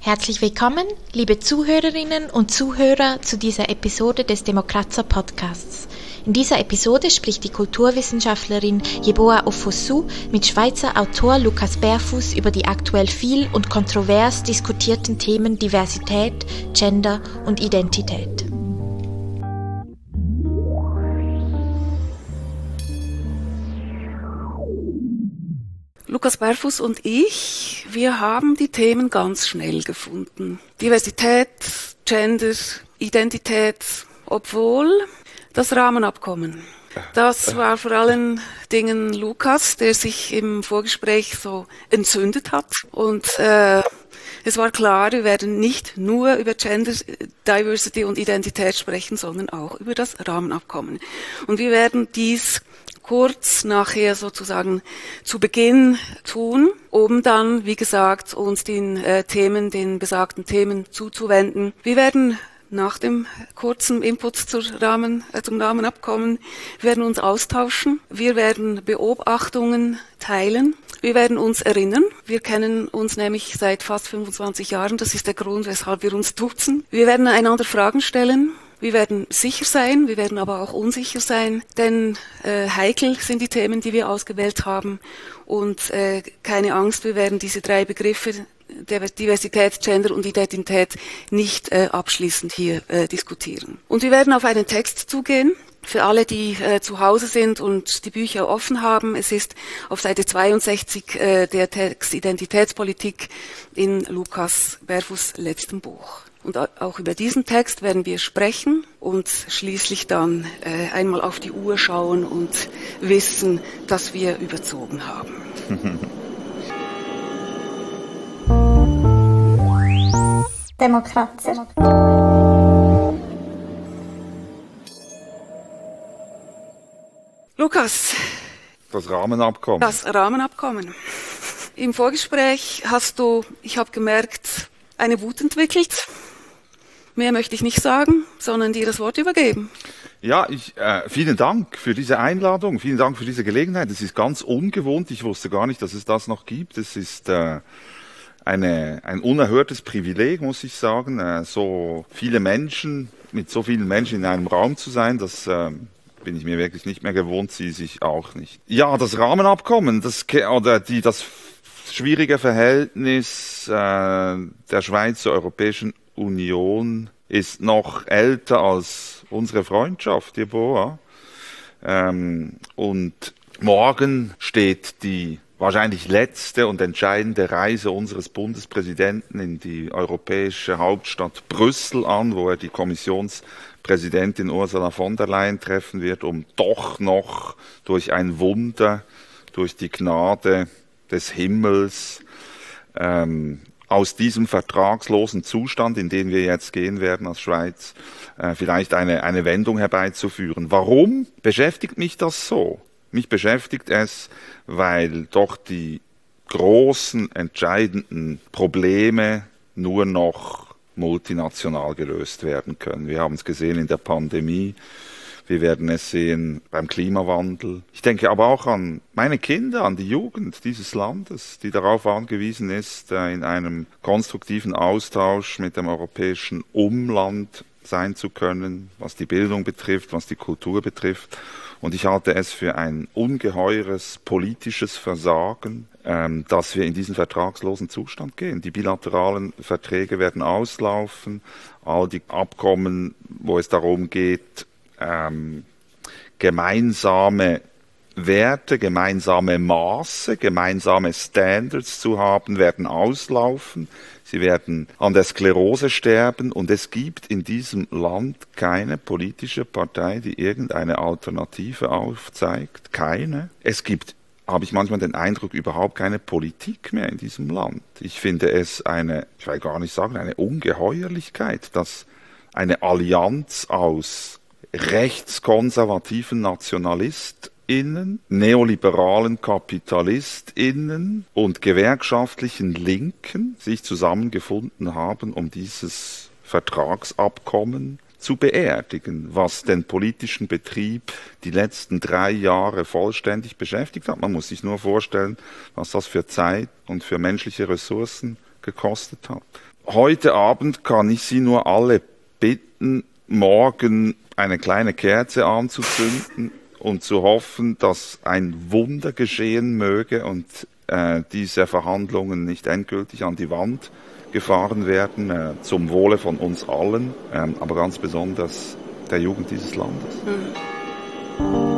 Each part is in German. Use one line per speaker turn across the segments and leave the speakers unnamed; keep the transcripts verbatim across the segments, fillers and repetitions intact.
Herzlich willkommen, liebe Zuhörerinnen und Zuhörer, zu dieser Episode des Demokratzer Podcasts. In dieser Episode spricht die Kulturwissenschaftlerin Yeboah Ofosu mit Schweizer Autor Lukas Berfuss über die aktuell viel und kontrovers diskutierten Themen Diversität, Gender und Identität.
Lukas Berfuss und ich, wir haben die Themen ganz schnell gefunden. Diversität, Gender, Identität, obwohl das Rahmenabkommen. Das war vor allen Dingen Lukas, der sich im Vorgespräch so entzündet hat. Und äh, es war klar, wir werden nicht nur über Gender, Diversity und Identität sprechen, sondern auch über das Rahmenabkommen. Und wir werden dies kurz nachher sozusagen zu Beginn tun, um dann, wie gesagt, uns den äh, Themen, den besagten Themen zuzuwenden. Wir werden nach dem kurzen Input zur Rahmen, äh, zum Rahmenabkommen, wir werden uns austauschen. Wir werden Beobachtungen teilen. Wir werden uns erinnern. Wir kennen uns nämlich seit fast fünfundzwanzig Jahren. Das ist der Grund, weshalb wir uns duzen. Wir werden einander Fragen stellen. Wir werden sicher sein, wir werden aber auch unsicher sein, denn äh, heikel sind die Themen, die wir ausgewählt haben. Und äh, keine Angst, wir werden diese drei Begriffe, Diversität, Gender und Identität, nicht äh, abschließend hier äh, diskutieren. Und wir werden auf einen Text zugehen. Für alle, die äh, zu Hause sind und die Bücher offen haben, es ist auf Seite zweiundsechzig äh, der Text Identitätspolitik in Lukas Berfuss' letztem Buch. Und auch über diesen Text werden wir sprechen und schließlich dann äh, einmal auf die Uhr schauen und wissen, dass wir überzogen haben.
Demokratzer.
Lukas.
Das Rahmenabkommen.
Das Rahmenabkommen. Im Vorgespräch hast du, ich habe gemerkt, eine Wut entwickelt. Mehr möchte ich nicht sagen, sondern dir das Wort übergeben.
Ja, ich, äh, vielen Dank für diese Einladung, vielen Dank für diese Gelegenheit. Es ist ganz ungewohnt, ich wusste gar nicht, dass es das noch gibt. Es ist äh, eine, ein unerhörtes Privileg, muss ich sagen, äh, so viele Menschen, mit so vielen Menschen in einem Raum zu sein, das äh, bin ich mir wirklich nicht mehr gewohnt, sie sich auch nicht. Ja, das Rahmenabkommen, das, oder die, das schwierige Verhältnis äh, der Schweiz zur Europäischen Union ist noch älter als unsere Freundschaft, Yeboah. Ähm, und morgen steht die wahrscheinlich letzte und entscheidende Reise unseres Bundespräsidenten in die europäische Hauptstadt Brüssel an, wo er die Kommissionspräsidentin Ursula von der Leyen treffen wird, um doch noch durch ein Wunder, durch die Gnade des Himmels, ähm, aus diesem vertragslosen Zustand, in den wir jetzt gehen werden als Schweiz, äh, vielleicht eine, eine Wendung herbeizuführen. Warum beschäftigt mich das so? Mich beschäftigt es, weil doch die großen, entscheidenden Probleme nur noch multinational gelöst werden können. Wir haben es gesehen in der Pandemie. Wir werden es sehen beim Klimawandel. Ich denke aber auch an meine Kinder, an die Jugend dieses Landes, die darauf angewiesen ist, in einem konstruktiven Austausch mit dem europäischen Umland sein zu können, was die Bildung betrifft, was die Kultur betrifft. Und ich halte es für ein ungeheures politisches Versagen, ähm, dass wir in diesen vertragslosen Zustand gehen. Die bilateralen Verträge werden auslaufen, all die Abkommen, wo es darum geht, Ähm, gemeinsame Werte, gemeinsame Maße, gemeinsame Standards zu haben, werden auslaufen. Sie werden an der Sklerose sterben und es gibt in diesem Land keine politische Partei, die irgendeine Alternative aufzeigt. Keine. Es gibt, habe ich manchmal den Eindruck, überhaupt keine Politik mehr in diesem Land. Ich finde es eine, ich will gar nicht sagen, eine Ungeheuerlichkeit, dass eine Allianz aus rechtskonservativen NationalistInnen, neoliberalen KapitalistInnen und gewerkschaftlichen Linken sich zusammengefunden haben, um dieses Vertragsabkommen zu beerdigen, was den politischen Betrieb die letzten drei Jahre vollständig beschäftigt hat. Man muss sich nur vorstellen, was das für Zeit und für menschliche Ressourcen gekostet hat. heute Abend kann ich Sie nur alle bitten, morgen eine kleine Kerze anzuzünden und zu hoffen, dass ein Wunder geschehen möge und äh, diese Verhandlungen nicht endgültig an die Wand gefahren werden, äh, zum Wohle von uns allen, äh, aber ganz besonders der Jugend dieses Landes. Mhm.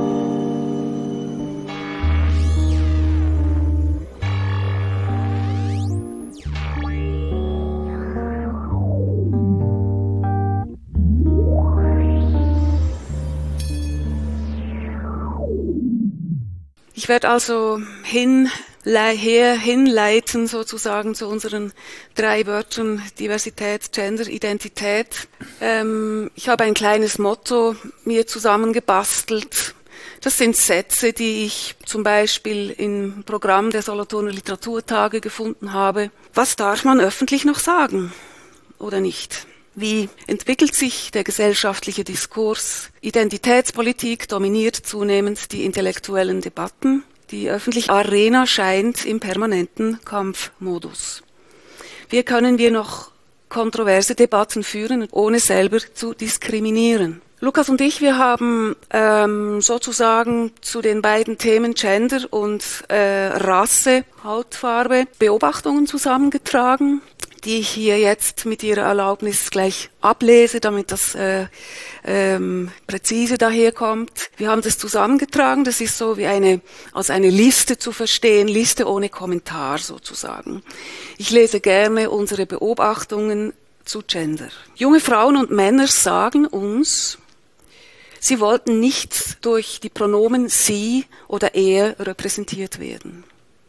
Ich werde also hin, her, hinleiten sozusagen zu unseren drei Wörtern Diversität, Gender, Identität. Ähm, ich habe ein kleines Motto mir zusammengebastelt. Das sind Sätze, die ich zum Beispiel im Programm der Solothurner Literaturtage gefunden habe. Was darf man öffentlich noch sagen oder nicht? Wie entwickelt sich der gesellschaftliche Diskurs? Identitätspolitik dominiert zunehmend die intellektuellen Debatten. Die öffentliche Arena scheint im permanenten Kampfmodus. Wie können wir noch kontroverse Debatten führen, ohne selber zu diskriminieren? Lukas und ich, wir haben ähm, sozusagen zu den beiden Themen Gender und äh, Rasse, Hautfarbe Beobachtungen zusammengetragen, die ich hier jetzt mit Ihrer Erlaubnis gleich ablese, damit das äh, ähm, präzise daherkommt. Wir haben das zusammengetragen, das ist so wie eine, als eine Liste zu verstehen, Liste ohne Kommentar sozusagen. Ich lese gerne unsere Beobachtungen zu Gender. Junge Frauen und Männer sagen uns, sie wollten nicht durch die Pronomen sie oder er repräsentiert werden.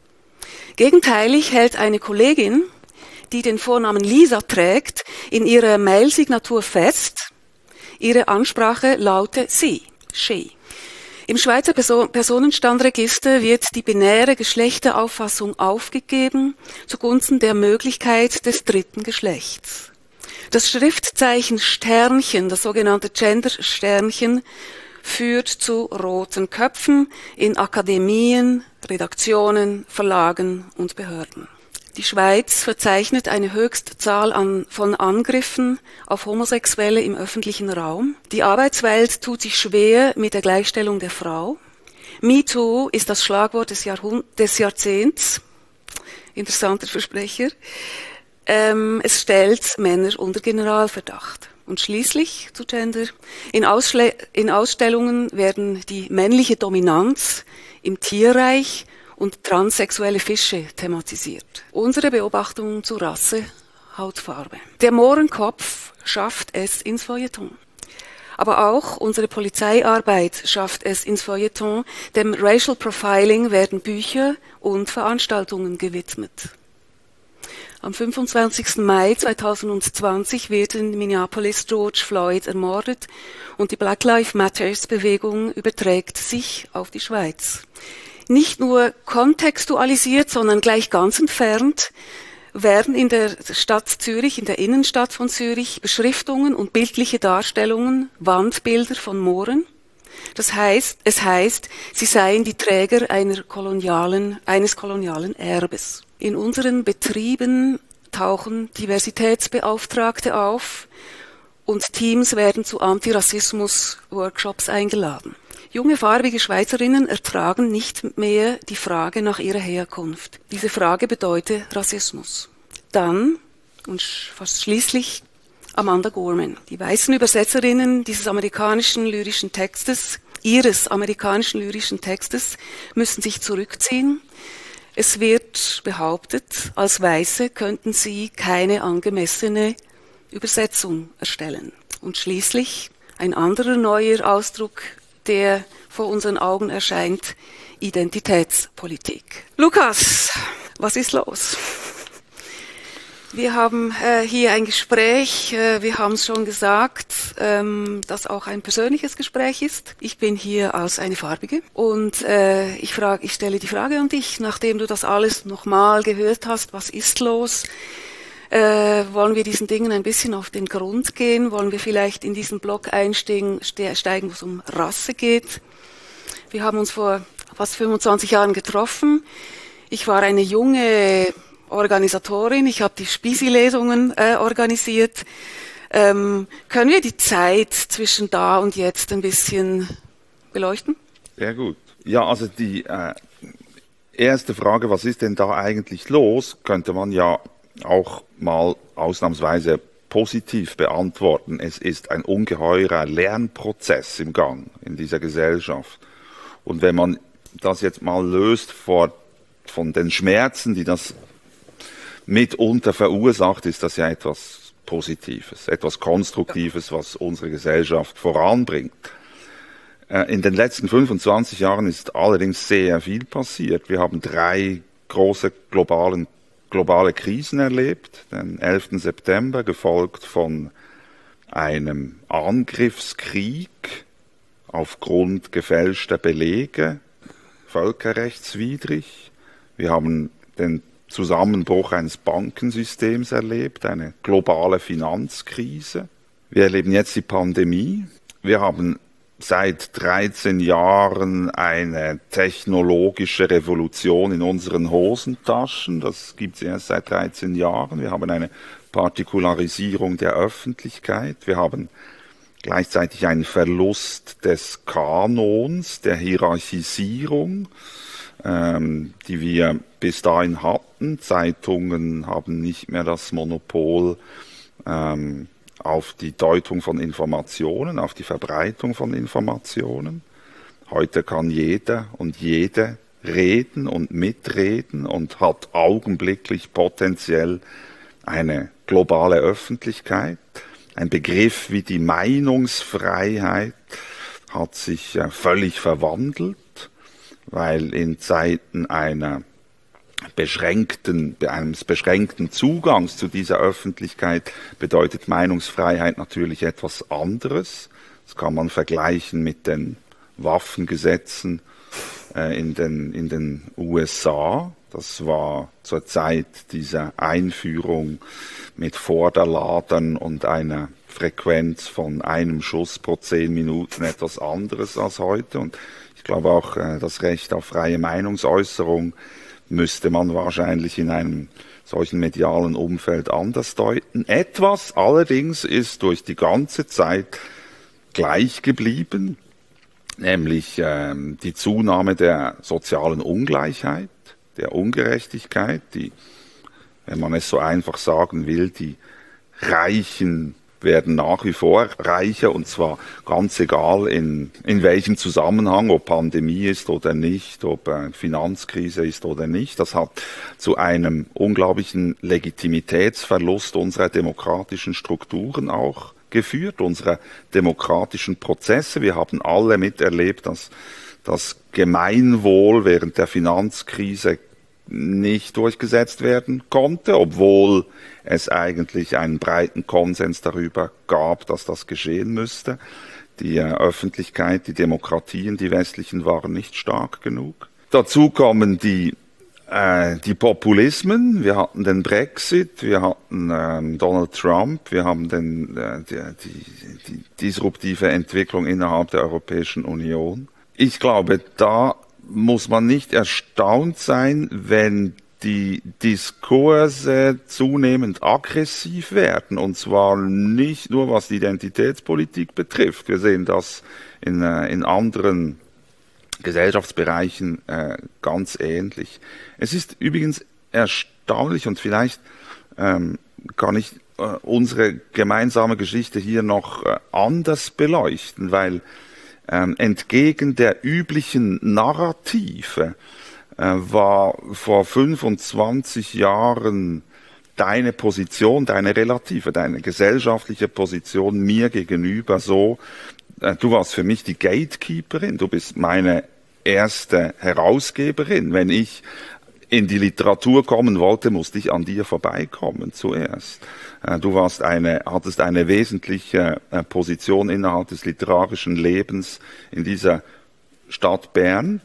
Gegenteilig hält eine Kollegin, die den Vornamen Lisa trägt, in ihrer Mail-Signatur fest, ihre Ansprache laute sie, she. Im Schweizer Person- Personenstandregister wird die binäre Geschlechterauffassung aufgegeben zugunsten der Möglichkeit des dritten Geschlechts. Das Schriftzeichen Sternchen, das sogenannte Gender-Sternchen, führt zu roten Köpfen in Akademien, Redaktionen, Verlagen und Behörden. Die Schweiz verzeichnet eine Höchstzahl an, von Angriffen auf Homosexuelle im öffentlichen Raum. Die Arbeitswelt tut sich schwer mit der Gleichstellung der Frau. MeToo ist das Schlagwort des, Jahrhund- des Jahrzehnts. Interessanter Versprecher. Ähm, es stellt Männer unter Generalverdacht. Und schließlich zu Gender. In, Ausschle- in Ausstellungen werden die männliche Dominanz im Tierreich und transsexuelle Fische thematisiert. Unsere Beobachtungen zu Rasse, Hautfarbe. Der Mohrenkopf schafft es ins Feuilleton. Aber auch unsere Polizeiarbeit schafft es ins Feuilleton. Dem Racial Profiling werden Bücher und Veranstaltungen gewidmet. Am fünfundzwanzigsten Mai zweitausendzwanzig wird in Minneapolis George Floyd ermordet und die Black Lives Matters Bewegung überträgt sich auf die Schweiz. Nicht nur kontextualisiert, sondern gleich ganz entfernt werden in der Stadt Zürich, in der Innenstadt von Zürich, Beschriftungen und bildliche Darstellungen, Wandbilder von Mohren. Das heißt, es heißt, sie seien die Träger einer kolonialen, eines kolonialen Erbes. In unseren Betrieben tauchen Diversitätsbeauftragte auf und Teams werden zu Antirassismus-Workshops eingeladen. Junge farbige Schweizerinnen ertragen nicht mehr die Frage nach ihrer Herkunft. Diese Frage bedeutet Rassismus. Dann, und fast schließlich, Amanda Gorman. Die weißen Übersetzerinnen dieses amerikanischen lyrischen Textes, ihres amerikanischen lyrischen Textes, müssen sich zurückziehen. Es wird behauptet, als Weiße könnten sie keine angemessene Übersetzung erstellen. Und schließlich ein anderer neuer Ausdruck, der vor unseren Augen erscheint, Identitätspolitik. Lukas, was ist los? Wir haben äh, hier ein Gespräch, äh, wir haben es schon gesagt, ähm, das auch ein persönliches Gespräch ist. Ich bin hier als eine Farbige und äh, ich, frage, ich stelle die Frage an dich, nachdem du das alles nochmal gehört hast, was ist los? Äh, wollen wir diesen Dingen ein bisschen auf den Grund gehen? Wollen wir vielleicht in diesen Block einsteigen, steigen, wo es um Rasse geht? Wir haben uns vor fast fünfundzwanzig Jahren getroffen. Ich war eine junge Organisatorin, ich habe die Spisi-Lesungen äh, organisiert. Ähm, können wir die Zeit zwischen da und jetzt ein bisschen beleuchten?
Sehr gut. Ja, also die äh, erste Frage, was ist denn da eigentlich los, könnte man ja auch mal ausnahmsweise positiv beantworten. Es ist ein ungeheurer Lernprozess im Gang in dieser Gesellschaft. Und wenn man das jetzt mal löst vor, von den Schmerzen, die das mitunter verursacht, ist das ja etwas Positives, etwas Konstruktives, was unsere Gesellschaft voranbringt. In den letzten fünfundzwanzig Jahren ist allerdings sehr viel passiert. Wir haben drei große globalen, globale Krisen erlebt. Den elften September, gefolgt von einem Angriffskrieg aufgrund gefälschter Belege, völkerrechtswidrig. Wir haben den Zusammenbruch eines Bankensystems erlebt, eine globale Finanzkrise. Wir erleben jetzt die Pandemie. Wir haben seit dreizehn Jahren eine technologische Revolution in unseren Hosentaschen. Das gibt es erst seit dreizehn Jahren. Wir haben eine Partikularisierung der Öffentlichkeit. Wir haben gleichzeitig einen Verlust des Kanons, der Hierarchisierung, ähm, die wir bis dahin hatten. Zeitungen haben nicht mehr das Monopol ähm, auf die Deutung von Informationen, auf die Verbreitung von Informationen. Heute kann jeder und jede reden und mitreden und hat augenblicklich potenziell eine globale Öffentlichkeit. Ein Begriff wie die Meinungsfreiheit hat sich äh, völlig verwandelt, weil in Zeiten einer beschränkten, eines beschränkten Zugangs zu dieser Öffentlichkeit bedeutet Meinungsfreiheit natürlich etwas anderes. Das kann man vergleichen mit den Waffengesetzen äh, in den, in den U S A. Das war zur Zeit dieser Einführung mit Vorderladern und einer Frequenz von einem Schuss pro zehn Minuten etwas anderes als heute. Und ich glaube auch, äh, das Recht auf freie Meinungsäußerung müsste man wahrscheinlich in einem solchen medialen Umfeld anders deuten. Etwas allerdings ist durch die ganze Zeit gleich geblieben, nämlich ähm, die Zunahme der sozialen Ungleichheit, der Ungerechtigkeit, die, wenn man es so einfach sagen will, die Reichen werden nach wie vor reicher, und zwar ganz egal in, in welchem Zusammenhang, ob Pandemie ist oder nicht, ob äh, Finanzkrise ist oder nicht. Das hat zu einem unglaublichen Legitimitätsverlust unserer demokratischen Strukturen auch geführt, unserer demokratischen Prozesse. Wir haben alle miterlebt, dass das Gemeinwohl während der Finanzkrise nicht durchgesetzt werden konnte, obwohl es eigentlich einen breiten Konsens darüber gab, dass das geschehen müsste. Die äh, Öffentlichkeit, die Demokratien, die westlichen, waren nicht stark genug. Dazu kommen die, äh, die Populismen. Wir hatten den Brexit, wir hatten ähm, Donald Trump, wir haben den, äh, die, die, die disruptive Entwicklung innerhalb der Europäischen Union. Ich glaube, da muss man nicht erstaunt sein, wenn die Diskurse zunehmend aggressiv werden, und zwar nicht nur was die Identitätspolitik betrifft. Wir sehen das in, äh, in anderen Gesellschaftsbereichen äh, ganz ähnlich. Es ist übrigens erstaunlich, und vielleicht ähm, kann ich äh, unsere gemeinsame Geschichte hier noch äh, anders beleuchten, weil ähm, entgegen der üblichen Narrative war vor fünfundzwanzig Jahren deine Position, deine relative, deine gesellschaftliche Position mir gegenüber so, du warst für mich die Gatekeeperin, du bist meine erste Herausgeberin. Wenn ich in die Literatur kommen wollte, musste ich an dir vorbeikommen zuerst. Du warst eine, hattest eine wesentliche Position innerhalb des literarischen Lebens in dieser Stadt Bern.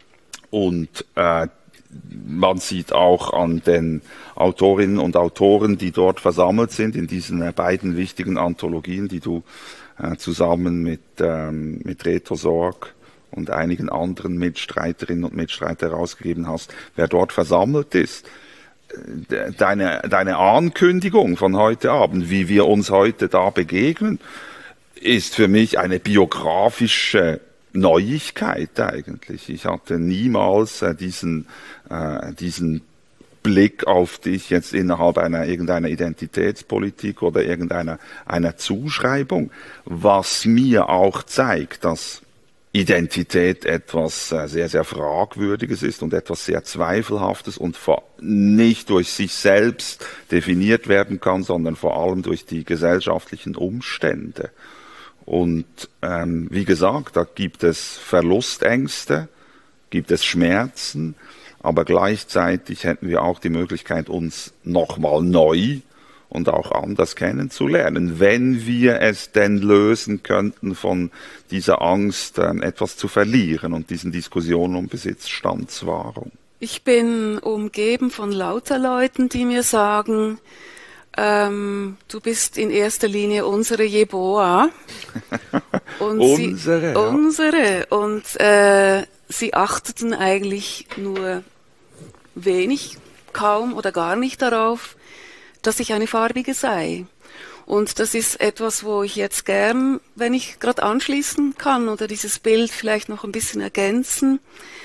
Und äh, man sieht auch an den Autorinnen und Autoren, die dort versammelt sind, in diesen äh, beiden wichtigen Anthologien, die du äh, zusammen mit, ähm, mit Reto Sorg und einigen anderen Mitstreiterinnen und Mitstreitern herausgegeben hast, wer dort versammelt ist. deine, deine Ankündigung von heute Abend, wie wir uns heute da begegnen, ist für mich eine biografische Neuigkeit eigentlich. Ich hatte niemals äh, diesen, äh, diesen Blick auf dich jetzt innerhalb einer irgendeiner Identitätspolitik oder irgendeiner einer Zuschreibung, was mir auch zeigt, dass Identität etwas äh, sehr, sehr Fragwürdiges ist und etwas sehr Zweifelhaftes und vor, nicht durch sich selbst definiert werden kann, sondern vor allem durch die gesellschaftlichen Umstände. Und ähm, wie gesagt, da gibt es Verlustängste, gibt es Schmerzen, aber gleichzeitig hätten wir auch die Möglichkeit, uns nochmal neu und auch anders kennenzulernen, wenn wir es denn lösen könnten, von dieser Angst ähm, etwas zu verlieren und diesen Diskussionen um Besitzstandswahrung.
Ich bin umgeben von lauter Leuten, die mir sagen, Ähm, du bist in erster Linie unsere Jeboa. Und
unsere,
sie,
ja.
Unsere. Und äh, sie achteten eigentlich nur wenig, kaum oder gar nicht darauf, dass ich eine Farbige sei. Und das ist etwas, wo ich jetzt gern, wenn ich gerade anschließen kann oder dieses Bild vielleicht noch ein bisschen ergänzen.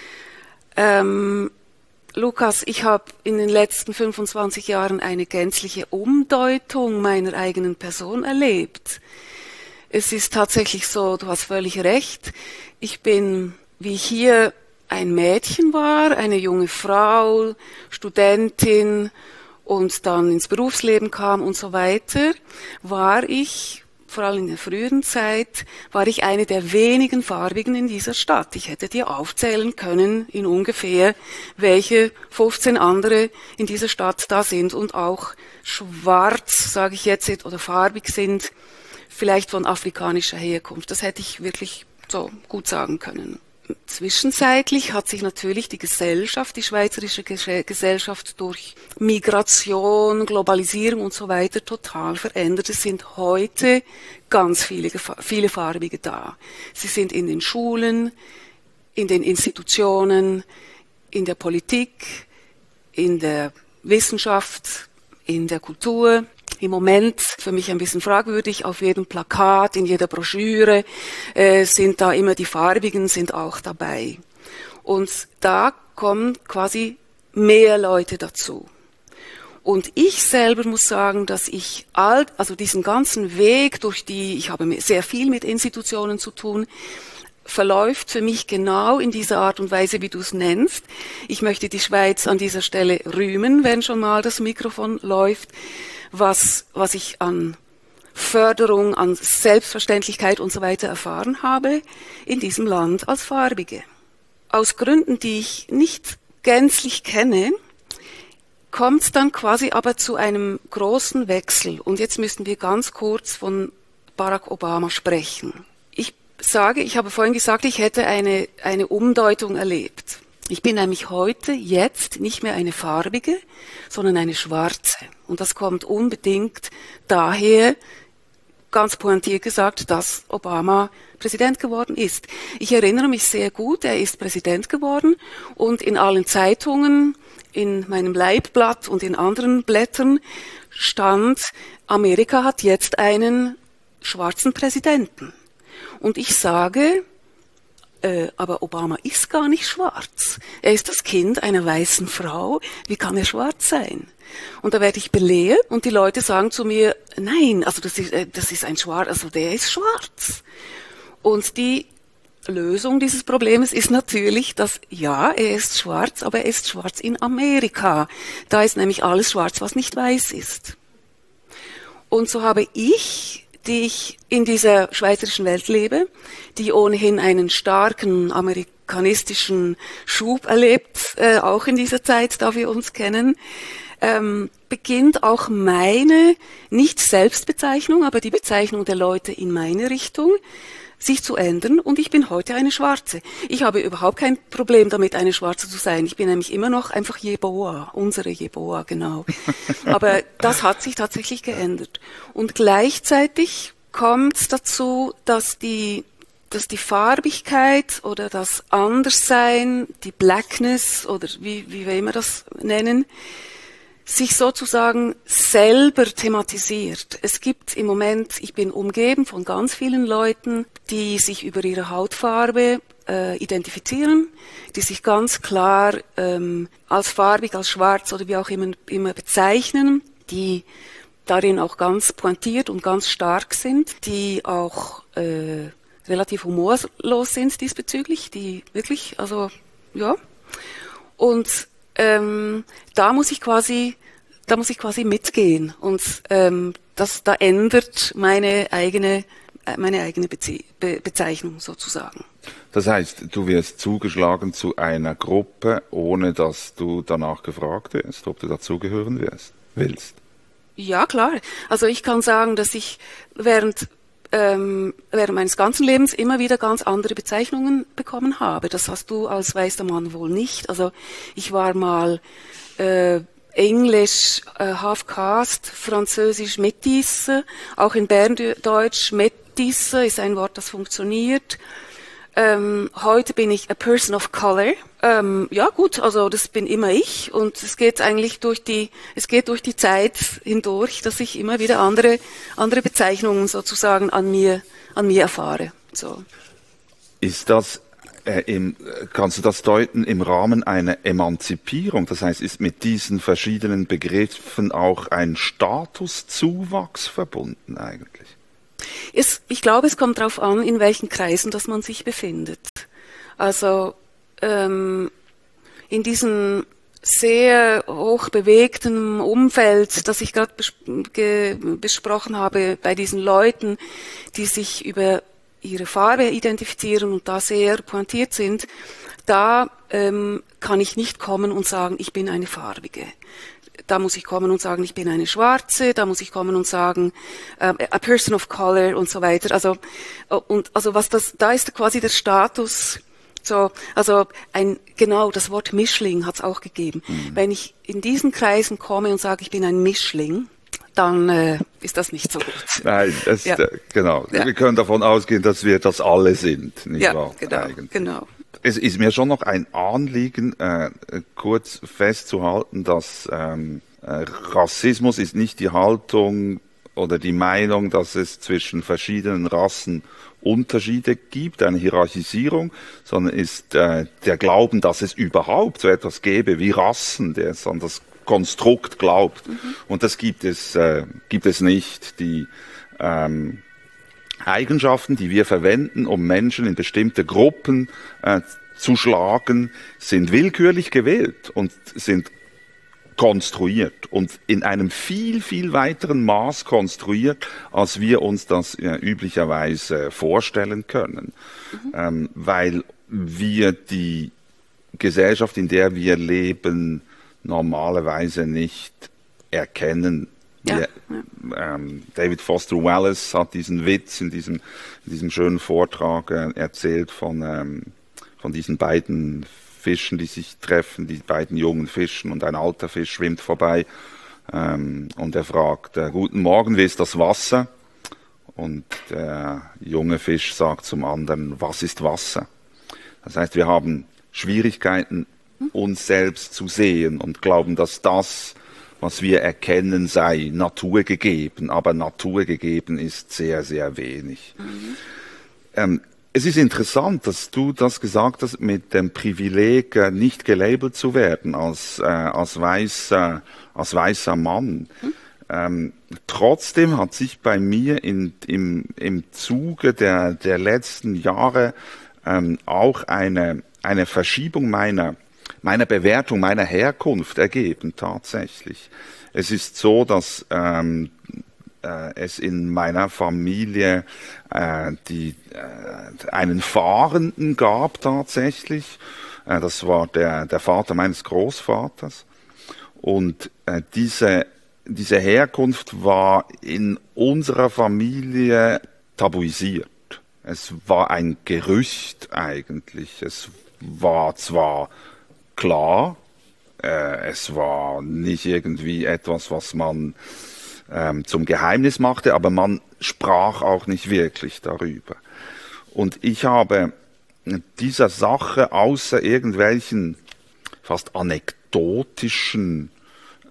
Ähm, Lukas, ich habe in den letzten fünfundzwanzig Jahren eine gänzliche Umdeutung meiner eigenen Person erlebt. Es ist tatsächlich so, du hast völlig recht, ich bin, wie ich hier ein Mädchen war, eine junge Frau, Studentin und dann ins Berufsleben kam und so weiter, war ich, vor allem in der früheren Zeit, war ich eine der wenigen Farbigen in dieser Stadt. Ich hätte dir aufzählen können, in ungefähr, welche fünfzehn andere in dieser Stadt da sind und auch schwarz, sage ich jetzt, oder farbig sind, vielleicht von afrikanischer Herkunft. Das hätte ich wirklich so gut sagen können. Zwischenzeitlich hat sich natürlich die Gesellschaft, die schweizerische Gesellschaft durch Migration, Globalisierung und so weiter total verändert. Es sind heute ganz viele, viele Farbige da. Sie sind in den Schulen, in den Institutionen, in der Politik, in der Wissenschaft, in der Kultur. Im Moment für mich ein bisschen fragwürdig, auf jedem Plakat, in jeder Broschüre äh, sind da immer die Farbigen, sind auch dabei. Und da kommen quasi mehr Leute dazu. Und ich selber muss sagen, dass ich all, also diesen ganzen Weg durch die, ich habe sehr viel mit Institutionen zu tun, verläuft für mich genau in dieser Art und Weise, wie du es nennst. Ich möchte die Schweiz an dieser Stelle rühmen, wenn schon mal das Mikrofon läuft. Was, was ich an Förderung, an Selbstverständlichkeit und so weiter erfahren habe in diesem Land als Farbige. Aus Gründen, die ich nicht gänzlich kenne, kommt es dann quasi aber zu einem großen Wechsel. Und jetzt müssen wir ganz kurz von Barack Obama sprechen. Ich sage, ich habe vorhin gesagt, ich hätte eine, eine Umdeutung erlebt. Ich bin nämlich heute, jetzt, nicht mehr eine Farbige, sondern eine Schwarze. Und das kommt unbedingt daher, ganz pointiert gesagt, dass Obama Präsident geworden ist. Ich erinnere mich sehr gut, er ist Präsident geworden und in allen Zeitungen, in meinem Leibblatt und in anderen Blättern stand, Amerika hat jetzt einen schwarzen Präsidenten. Und ich sage, Äh, aber Obama ist gar nicht schwarz. Er ist das Kind einer weißen Frau. Wie kann er schwarz sein? Und da werde ich belehrt und die Leute sagen zu mir, nein, also das ist, äh, das ist ein Schwarz, also der ist schwarz. Und die Lösung dieses Problems ist natürlich, dass ja, er ist schwarz, aber er ist schwarz in Amerika. Da ist nämlich alles schwarz, was nicht weiß ist. Und so habe ich, die ich in dieser schweizerischen Welt lebe, die ohnehin einen starken amerikanistischen Schub erlebt, äh, auch in dieser Zeit, da wir uns kennen, ähm, beginnt auch meine, nicht Selbstbezeichnung, aber die Bezeichnung der Leute in meine Richtung, sich zu ändern und ich bin heute eine Schwarze. Ich habe überhaupt kein Problem damit, eine Schwarze zu sein. Ich bin nämlich immer noch einfach Jeboa, unsere Jeboa, genau. Aber das hat sich tatsächlich geändert. Und gleichzeitig kommt es dazu, dass die, dass die Farbigkeit oder das Anderssein, die Blackness oder wie, wie wir immer das nennen, sich sozusagen selber thematisiert. Es gibt im Moment, ich bin umgeben von ganz vielen Leuten, die sich über ihre Hautfarbe äh, identifizieren, die sich ganz klar ähm, als farbig, als schwarz oder wie auch immer, immer bezeichnen, die darin auch ganz pointiert und ganz stark sind, die auch äh, relativ humorlos sind diesbezüglich, die wirklich, also ja. Und ähm, da muss ich quasi, da muss ich quasi mitgehen und ähm, das da ändert meine eigene, meine eigene Beze- Be- Bezeichnung sozusagen.
Das heißt, du wirst zugeschlagen zu einer Gruppe, ohne dass du danach gefragt wirst, ob du dazugehören wirst, willst.
Ja, klar. Also ich kann sagen, dass ich während ähm, während meines ganzen Lebens immer wieder ganz andere Bezeichnungen bekommen habe. Das hast du als weißer Mann wohl nicht. Also ich war mal äh, Englisch äh, Half Caste, Französisch Métisse, auch in Berndeutsch Métisse ist ein Wort, das funktioniert. Ähm, heute bin ich a person of color. Ähm, ja gut, also das bin immer ich und es geht eigentlich durch die, es geht durch die Zeit hindurch, dass ich immer wieder andere, andere Bezeichnungen sozusagen an mir, an mir erfahre. So.
Ist das äh, im, kannst du das deuten im Rahmen einer Emanzipierung? Das heißt, ist mit diesen verschiedenen Begriffen auch ein Statuszuwachs verbunden eigentlich?
Es, ich glaube, es kommt darauf an, in welchen Kreisen dass man sich befindet. Also ähm, in diesem sehr hochbewegten Umfeld, das ich gerade bes- besprochen habe, bei diesen Leuten, die sich über ihre Farbe identifizieren und da sehr pointiert sind, da ähm, kann ich nicht kommen und sagen, ich bin eine Farbige. Da muss ich kommen und sagen, ich bin eine Schwarze, da muss ich kommen und sagen, uh, a person of color und so weiter. Also, und, also was das, da ist quasi der Status, so, also ein, genau, das Wort Mischling hat es auch gegeben. Mhm. Wenn ich in diesen Kreisen komme und sage, ich bin ein Mischling, dann äh, ist das nicht so gut.
Nein, das,
ja.
äh, genau.
Ja.
Wir können davon ausgehen, dass wir das alle sind, nicht
ja,
wahr?
Genau,
Eigentlich.
genau.
Es ist mir schon noch ein Anliegen, äh, kurz festzuhalten, dass ähm, äh, Rassismus ist nicht die Haltung oder die Meinung, dass es zwischen verschiedenen Rassen Unterschiede gibt, eine Hierarchisierung, sondern ist äh, der Glauben, dass es überhaupt so etwas gäbe wie Rassen, der es an das Konstrukt glaubt. Mhm. Und das gibt es, äh, gibt es nicht. Die ähm, Eigenschaften, die wir verwenden, um Menschen in bestimmte Gruppen äh, zu schlagen, sind willkürlich gewählt und sind konstruiert und in einem viel, viel weiteren Maß konstruiert, als wir uns das äh, üblicherweise vorstellen können. Mhm. Ähm, weil wir die Gesellschaft, in der wir leben, normalerweise nicht erkennen.
Ja,
Wir, ja. Ähm, David Foster Wallace hat diesen Witz in diesem, in diesem schönen Vortrag äh, erzählt von, ähm, von diesen beiden Fischen, die sich treffen, die beiden jungen Fischen, und ein alter Fisch schwimmt vorbei ähm, und er fragt, äh, guten Morgen, wie ist das Wasser? Und der junge Fisch sagt zum anderen, was ist Wasser? Das heißt, wir haben Schwierigkeiten, uns selbst zu sehen und glauben, dass das, was wir erkennen, sei naturgegeben, aber naturgegeben ist sehr, sehr wenig. Mhm. Ähm, es ist interessant, dass du das gesagt hast mit dem Privileg, äh, nicht gelabelt zu werden als, äh, als, weißer, als weißer Mann. Mhm. Ähm, trotzdem hat sich bei mir in, im, im Zuge der, der letzten Jahre ähm, auch eine, eine Verschiebung meiner meiner Bewertung, meiner Herkunft ergeben tatsächlich. Es ist so, dass ähm, äh, es in meiner Familie äh, die, äh, einen Fahrenden gab tatsächlich. Äh, das war der, der Vater meines Großvaters. Und äh, diese, diese Herkunft war in unserer Familie tabuisiert. Es war ein Gerücht eigentlich. Es war zwar klar, äh, es war nicht irgendwie etwas, was man ähm, zum Geheimnis machte, aber man sprach auch nicht wirklich darüber. Und ich habe dieser Sache außer irgendwelchen fast anekdotischen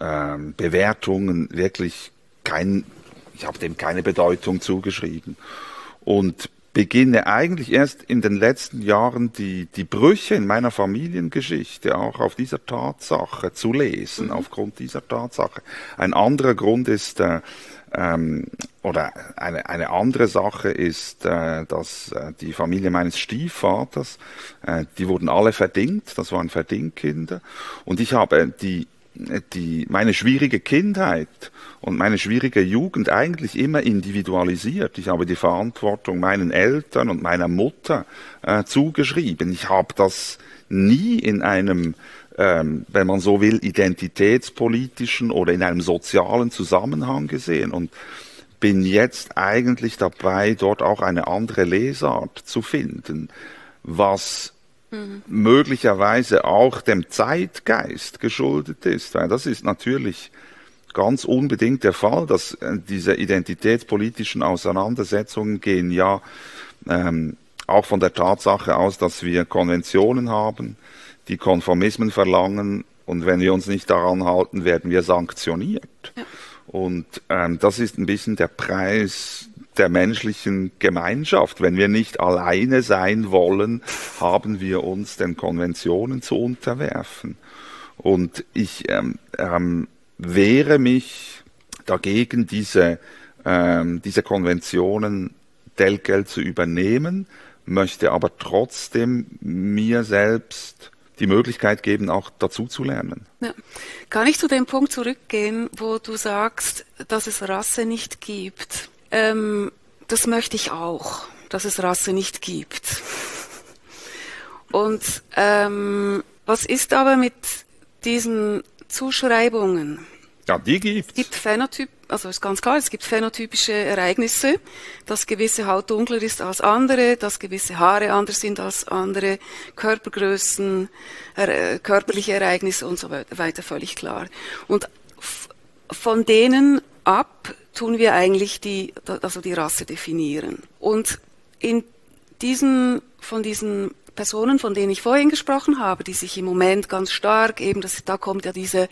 ähm, Bewertungen wirklich kein, ich habe dem keine Bedeutung zugeschrieben. Und beginne eigentlich erst in den letzten Jahren die, die Brüche in meiner Familiengeschichte auch auf dieser Tatsache zu lesen, mhm. aufgrund dieser Tatsache. Ein anderer Grund ist, äh, ähm, oder eine, eine andere Sache ist, äh, dass äh, die Familie meines Stiefvaters, äh, die wurden alle verdingt, das waren Verdingkinder, und ich habe die die, meine schwierige Kindheit und meine schwierige Jugend eigentlich immer individualisiert. Ich habe die Verantwortung meinen Eltern und meiner Mutter äh, zugeschrieben. Ich habe das nie in einem, ähm, wenn man so will, identitätspolitischen oder in einem sozialen Zusammenhang gesehen und bin jetzt eigentlich dabei, dort auch eine andere Lesart zu finden, was Mhm. möglicherweise auch dem Zeitgeist geschuldet ist, weil das ist natürlich ganz unbedingt der Fall, dass äh, diese identitätspolitischen Auseinandersetzungen gehen ja ähm, auch von der Tatsache aus, dass wir Konventionen haben, die Konformismen verlangen, und wenn wir uns nicht daran halten, werden wir sanktioniert. Ja. Und ähm, das ist ein bisschen der Preis der menschlichen Gemeinschaft. Wenn wir nicht alleine sein wollen, haben wir uns den Konventionen zu unterwerfen. Und ich ähm, ähm, wehre mich dagegen, diese, ähm, diese Konventionen telquel zu übernehmen, möchte aber trotzdem mir selbst die Möglichkeit geben, auch dazu zu lernen.
Ja. Kann ich zu dem Punkt zurückgehen, wo du sagst, dass es Rasse nicht gibt? Ähm, das möchte ich auch, dass es Rasse nicht gibt. Und ähm, was ist aber mit diesen Zuschreibungen?
Ja, die gibt's.
Es gibt Phänotyp, also ist ganz klar, es gibt phänotypische Ereignisse, dass gewisse Haut dunkler ist als andere, dass gewisse Haare anders sind als andere, Körpergrößen, äh, körperliche Ereignisse und so weiter, völlig klar. Und f- von denen ab tun wir eigentlich die, also die Rasse definieren. Und in diesen, von diesen Personen, von denen ich vorhin gesprochen habe, die sich im Moment ganz stark, eben, das, da kommt ja diese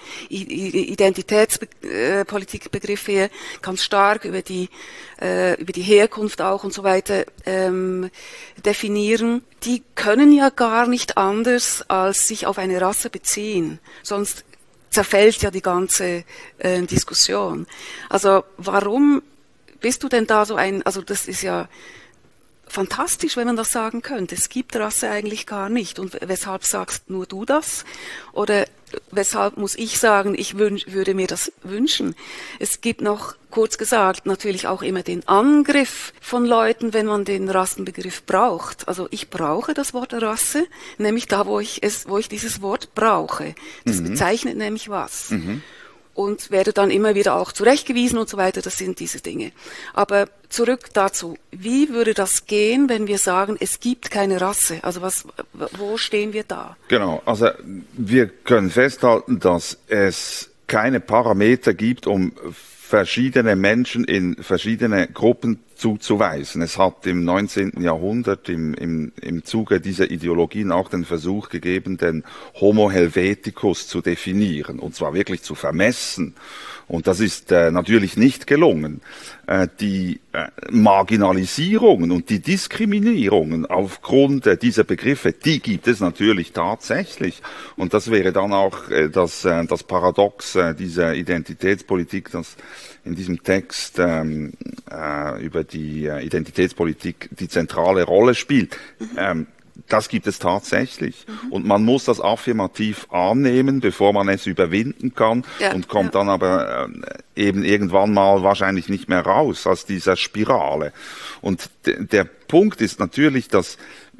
Identitätspolitikbegriff her, ganz stark über die, äh, über die Herkunft auch und so weiter ähm, definieren, die können ja gar nicht anders als sich auf eine Rasse beziehen. Sonst zerfällt ja die ganze äh, Diskussion. Also warum bist du denn da so ein, also das ist ja fantastisch, wenn man das sagen könnte. Es gibt Rasse eigentlich gar nicht. Und weshalb sagst nur du das? Oder weshalb muss ich sagen, ich wünsch, würde mir das wünschen? Es gibt noch, kurz gesagt, natürlich auch immer den Angriff von Leuten, wenn man den Rassenbegriff braucht. Also ich brauche das Wort Rasse, nämlich da, wo ich es, wo ich dieses Wort brauche. Das mhm. bezeichnet nämlich was. Mhm. Und werde dann immer wieder auch zurechtgewiesen und so weiter. Das sind diese Dinge. Aber zurück dazu. Wie würde das gehen, wenn wir sagen, es gibt keine Rasse? Also was, wo stehen wir da?
Genau. Also wir können festhalten, dass es keine Parameter gibt, um verschiedene Menschen in verschiedene Gruppen zuzuweisen. Es hat im neunzehnten Jahrhundert im, im, im Zuge dieser Ideologien auch den Versuch gegeben, den Homo Helveticus zu definieren, und zwar wirklich zu vermessen. Und das ist äh, natürlich nicht gelungen. Äh, die äh, Marginalisierungen und die Diskriminierungen aufgrund äh, dieser Begriffe, die gibt es natürlich tatsächlich. Und das wäre dann auch äh, das, äh, das Paradox äh, dieser Identitätspolitik, das in diesem Text ähm, äh, über die äh, Identitätspolitik die zentrale Rolle spielt. Ähm, Das gibt es tatsächlich. Mhm. Und man muss das affirmativ annehmen, bevor man es überwinden kann, ja, und kommt ja. dann aber äh, eben irgendwann mal wahrscheinlich nicht mehr raus aus dieser Spirale. Und d- der Punkt ist natürlich, dass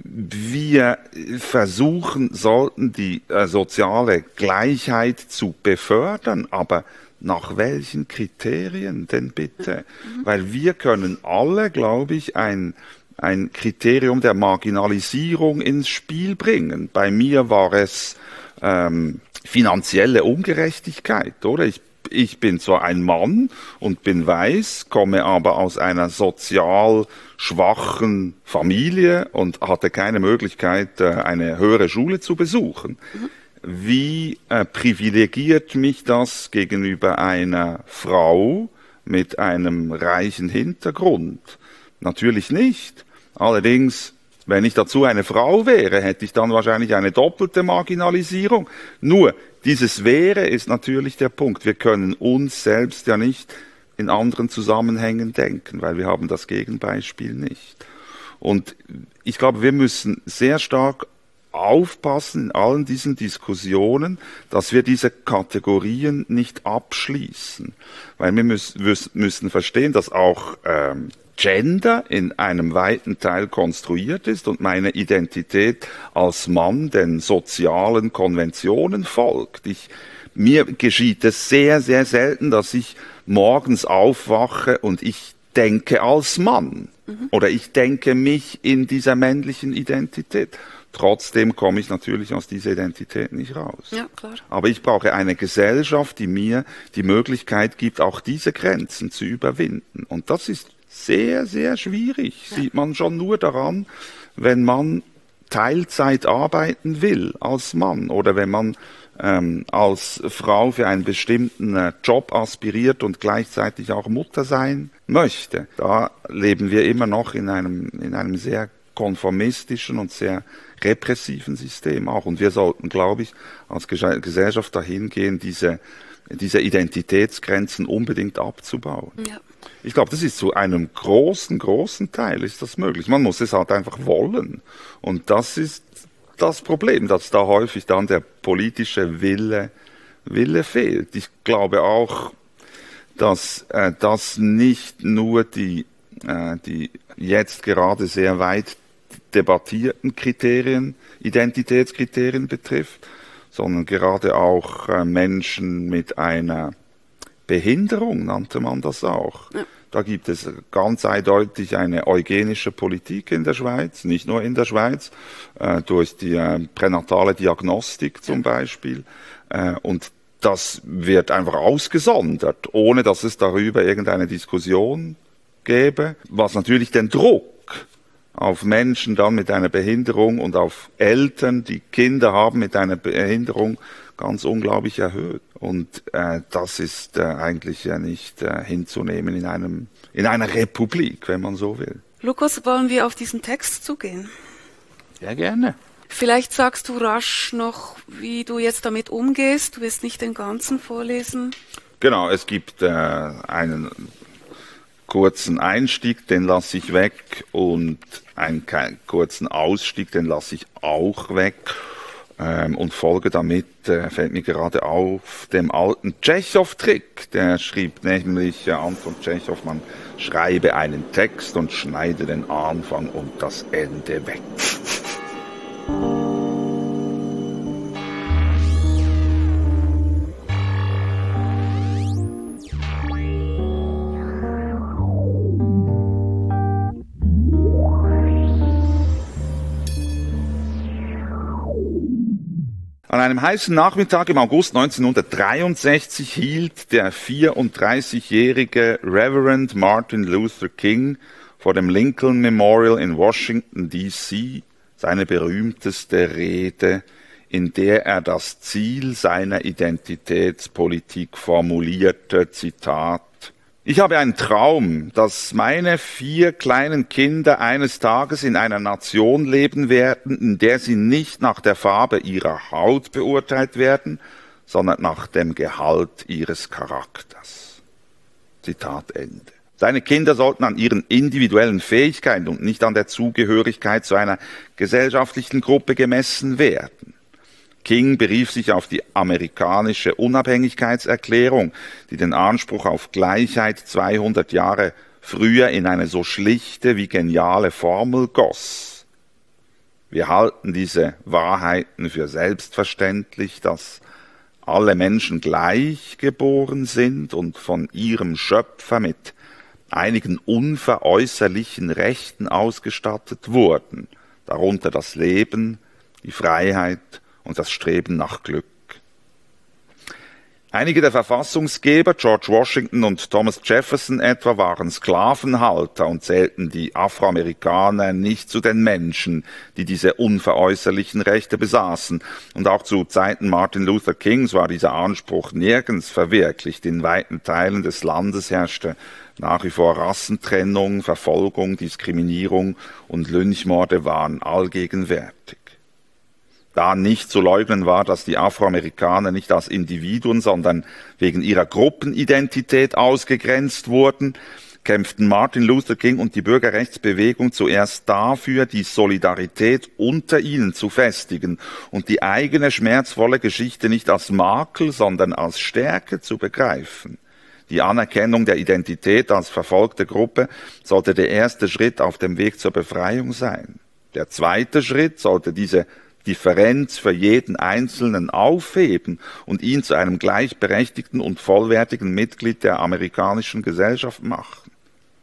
wir versuchen sollten, die äh, soziale Gleichheit zu befördern, aber nach welchen Kriterien denn bitte? Mhm. Weil wir können alle, glaube ich, ein ein Kriterium der Marginalisierung ins Spiel bringen. Bei mir war es ähm, finanzielle Ungerechtigkeit, oder? Ich, ich bin zwar ein Mann und bin weiß, komme aber aus einer sozial schwachen Familie und hatte keine Möglichkeit, eine höhere Schule zu besuchen. Mhm. wie äh, privilegiert mich das gegenüber einer Frau mit einem reichen Hintergrund? Natürlich nicht. Allerdings, wenn ich dazu eine Frau wäre, hätte ich dann wahrscheinlich eine doppelte Marginalisierung. Nur, dieses wäre ist natürlich der Punkt. Wir können uns selbst ja nicht in anderen Zusammenhängen denken, weil wir haben das Gegenbeispiel nicht. Und ich glaube, wir müssen sehr stark aufpassen in allen diesen Diskussionen, dass wir diese Kategorien nicht abschließen. Weil wir müssen, müssen verstehen, dass auch ähm, Gender in einem weiten Teil konstruiert ist und meine Identität als Mann den sozialen Konventionen folgt. Ich, mir geschieht es sehr, sehr selten, dass ich morgens aufwache und ich denke als Mann. Mhm. Oder ich denke mich in dieser männlichen Identität. Trotzdem komme ich natürlich aus dieser Identität nicht raus.
Ja, klar.
Aber ich brauche eine Gesellschaft, die mir die Möglichkeit gibt, auch diese Grenzen zu überwinden. Und das ist sehr, sehr schwierig. Ja. Sieht man schon nur daran, wenn man Teilzeit arbeiten will als Mann oder wenn man ähm, als Frau für einen bestimmten äh, Job aspiriert und gleichzeitig auch Mutter sein möchte. Da leben wir immer noch in einem, in einem sehr konformistischen und sehr repressiven System auch. Und wir sollten, glaube ich, als Gesellschaft dahin gehen, diese, diese Identitätsgrenzen unbedingt abzubauen. Ja. Ich glaube, das ist zu einem großen, großen Teil ist das möglich. Man muss es halt einfach wollen. Und das ist das Problem, dass da häufig dann der politische Wille, Wille fehlt. Ich glaube auch, dass äh, das nicht nur die, äh, die jetzt gerade sehr weit debattierten Kriterien, Identitätskriterien betrifft, sondern gerade auch äh, Menschen mit einer Behinderung, nannte man das auch. Ja. Da gibt es ganz eindeutig eine eugenische Politik in der Schweiz, nicht nur in der Schweiz, äh, durch die äh, pränatale Diagnostik zum ja. Beispiel. Äh, und das wird einfach ausgesondert, ohne dass es darüber irgendeine Diskussion gäbe, was natürlich den Druck auf Menschen dann mit einer Behinderung und auf Eltern, die Kinder haben mit einer Behinderung, ganz unglaublich erhöht. Und äh, das ist äh, eigentlich ja nicht äh, hinzunehmen in einem in einer Republik, wenn man so will.
Lukas, wollen wir auf diesen Text zugehen?
Ja, gerne.
Vielleicht sagst du rasch noch, wie du jetzt damit umgehst. Du wirst nicht den ganzen vorlesen.
Genau, es gibt äh, einen kurzen Einstieg, den lasse ich weg, und einen kurzen Ausstieg, den lasse ich auch weg. Ähm, und folge damit, äh, fällt mir gerade auf, dem alten Tschechow-Trick. Der schrieb nämlich, äh, Anton Tschechow, man schreibe einen Text und schneide den Anfang und das Ende weg. An einem heißen Nachmittag im August neunzehnhundertdreiundsechzig hielt der vierunddreißigjährige Reverend Martin Luther King vor dem Lincoln Memorial in Washington D C seine berühmteste Rede, in der er das Ziel seiner Identitätspolitik formulierte, Zitat: Ich habe einen Traum, dass meine vier kleinen Kinder eines Tages in einer Nation leben werden, in der sie nicht nach der Farbe ihrer Haut beurteilt werden, sondern nach dem Gehalt ihres Charakters. Zitat Ende. Seine Kinder sollten an ihren individuellen Fähigkeiten und nicht an der Zugehörigkeit zu einer gesellschaftlichen Gruppe gemessen werden. King berief sich auf die amerikanische Unabhängigkeitserklärung, die den Anspruch auf Gleichheit zweihundert Jahre früher in eine so schlichte wie geniale Formel goss. Wir halten diese Wahrheiten für selbstverständlich, dass alle Menschen gleich geboren sind und von ihrem Schöpfer mit einigen unveräußerlichen Rechten ausgestattet wurden, darunter das Leben, die Freiheit und das Streben nach Glück. Einige der Verfassungsgeber, George Washington und Thomas Jefferson etwa, waren Sklavenhalter und zählten die Afroamerikaner nicht zu den Menschen, die diese unveräußerlichen Rechte besaßen. Und auch zu Zeiten Martin Luther Kings war dieser Anspruch nirgends verwirklicht. In weiten Teilen des Landes herrschte nach wie vor Rassentrennung, Verfolgung, Diskriminierung und Lynchmorde waren allgegenwärtig. Da nicht zu leugnen war, dass die Afroamerikaner nicht als Individuen, sondern wegen ihrer Gruppenidentität ausgegrenzt wurden, kämpften Martin Luther King und die Bürgerrechtsbewegung zuerst dafür, die Solidarität unter ihnen zu festigen und die eigene schmerzvolle Geschichte nicht als Makel, sondern als Stärke zu begreifen. Die Anerkennung der Identität als verfolgte Gruppe sollte der erste Schritt auf dem Weg zur Befreiung sein. Der zweite Schritt sollte diese Differenz für jeden Einzelnen aufheben und ihn zu einem gleichberechtigten und vollwertigen Mitglied der amerikanischen Gesellschaft machen.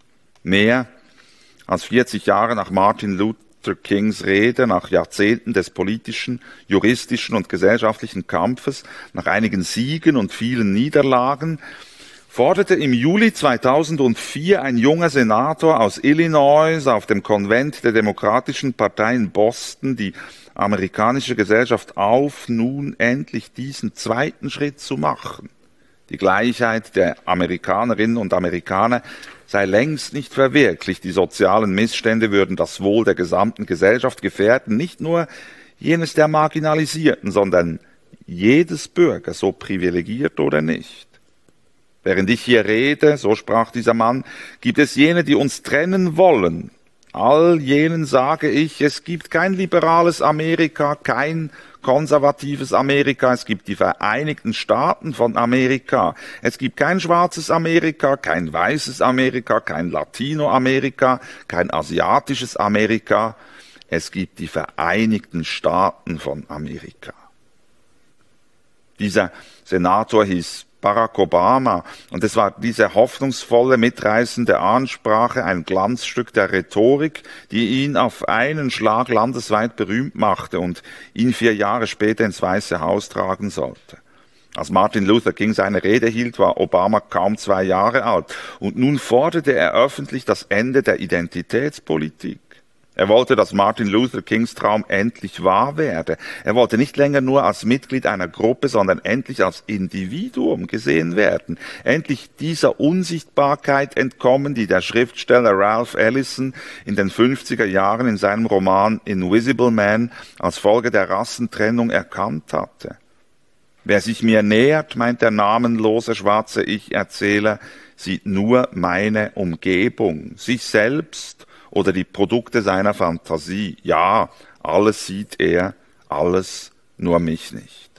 Mehr als vierzig Jahre nach Martin Luther Kings Rede, nach Jahrzehnten des politischen, juristischen und gesellschaftlichen Kampfes, nach einigen Siegen und vielen Niederlagen, forderte im Juli zweitausendvier ein junger Senator aus Illinois auf dem Konvent der Demokratischen Partei in Boston die amerikanische Gesellschaft auf, nun endlich diesen zweiten Schritt zu machen. Die Gleichheit der Amerikanerinnen und Amerikaner sei längst nicht verwirklicht. Die sozialen Missstände würden das Wohl der gesamten Gesellschaft gefährden, nicht nur jenes der Marginalisierten, sondern jedes Bürgers, so privilegiert oder nicht. Während ich hier rede, so sprach dieser Mann, gibt es jene, die uns trennen wollen. All jenen sage ich, es gibt kein liberales Amerika, kein konservatives Amerika, es gibt die Vereinigten Staaten von Amerika. Es gibt kein schwarzes Amerika, kein weißes Amerika, kein Latinoamerika, kein asiatisches Amerika. Es gibt die Vereinigten Staaten von Amerika. Dieser Senator hieß Barack Obama, und es war diese hoffnungsvolle, mitreißende Ansprache ein Glanzstück der Rhetorik, die ihn auf einen Schlag landesweit berühmt machte und ihn vier Jahre später ins Weiße Haus tragen sollte. Als Martin Luther King seine Rede hielt, war Obama kaum zwei Jahre alt, und nun forderte er öffentlich das Ende der Identitätspolitik. Er wollte, dass Martin Luther Kings Traum endlich wahr werde. Er wollte nicht länger nur als Mitglied einer Gruppe, sondern endlich als Individuum gesehen werden. Endlich dieser Unsichtbarkeit entkommen, die der Schriftsteller Ralph Ellison in den fünfziger Jahren in seinem Roman Invisible Man als Folge der Rassentrennung erkannt hatte. Wer sich mir nähert, meint der namenlose schwarze Ich-Erzähler, sieht nur meine Umgebung, sich selbst oder die Produkte seiner Fantasie. Ja, alles sieht er, alles, nur mich nicht.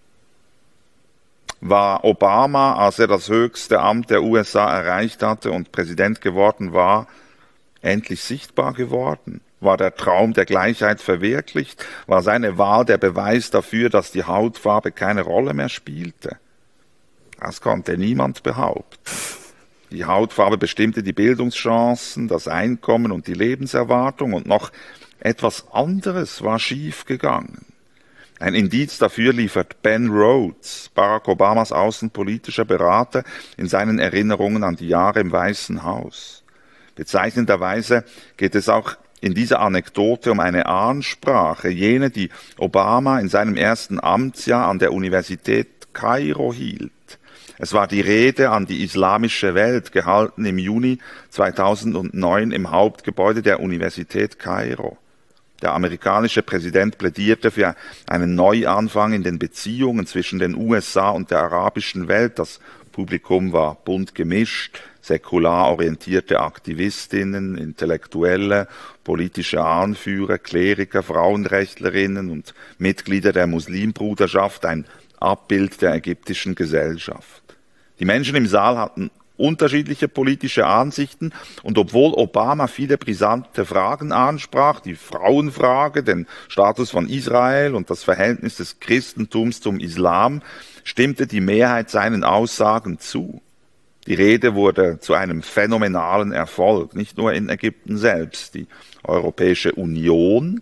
War Obama, als er das höchste Amt der U S A erreicht hatte und Präsident geworden war, endlich sichtbar geworden? War der Traum der Gleichheit verwirklicht? War seine Wahl der Beweis dafür, dass die Hautfarbe keine Rolle mehr spielte? Das konnte niemand behaupten. Die Hautfarbe bestimmte die Bildungschancen, das Einkommen und die Lebenserwartung, und noch etwas anderes war schiefgegangen. Ein Indiz dafür liefert Ben Rhodes, Barack Obamas außenpolitischer Berater, in seinen Erinnerungen an die Jahre im Weißen Haus. Bezeichnenderweise geht es auch in dieser Anekdote um eine Ansprache, jene, die Obama in seinem ersten Amtsjahr an der Universität Kairo hielt. Es war die Rede an die islamische Welt, gehalten im Juni zweitausendneun im Hauptgebäude der Universität Kairo. Der amerikanische Präsident plädierte für einen Neuanfang in den Beziehungen zwischen den U S A und der arabischen Welt. Das Publikum war bunt gemischt, säkular orientierte Aktivistinnen, Intellektuelle, politische Anführer, Kleriker, Frauenrechtlerinnen und Mitglieder der Muslimbruderschaft, ein Abbild der ägyptischen Gesellschaft. Die Menschen im Saal hatten unterschiedliche politische Ansichten, und obwohl Obama viele brisante Fragen ansprach, die Frauenfrage, den Status von Israel und das Verhältnis des Christentums zum Islam, stimmte die Mehrheit seinen Aussagen zu. Die Rede wurde zu einem phänomenalen Erfolg, nicht nur in Ägypten selbst. Die Europäische Union,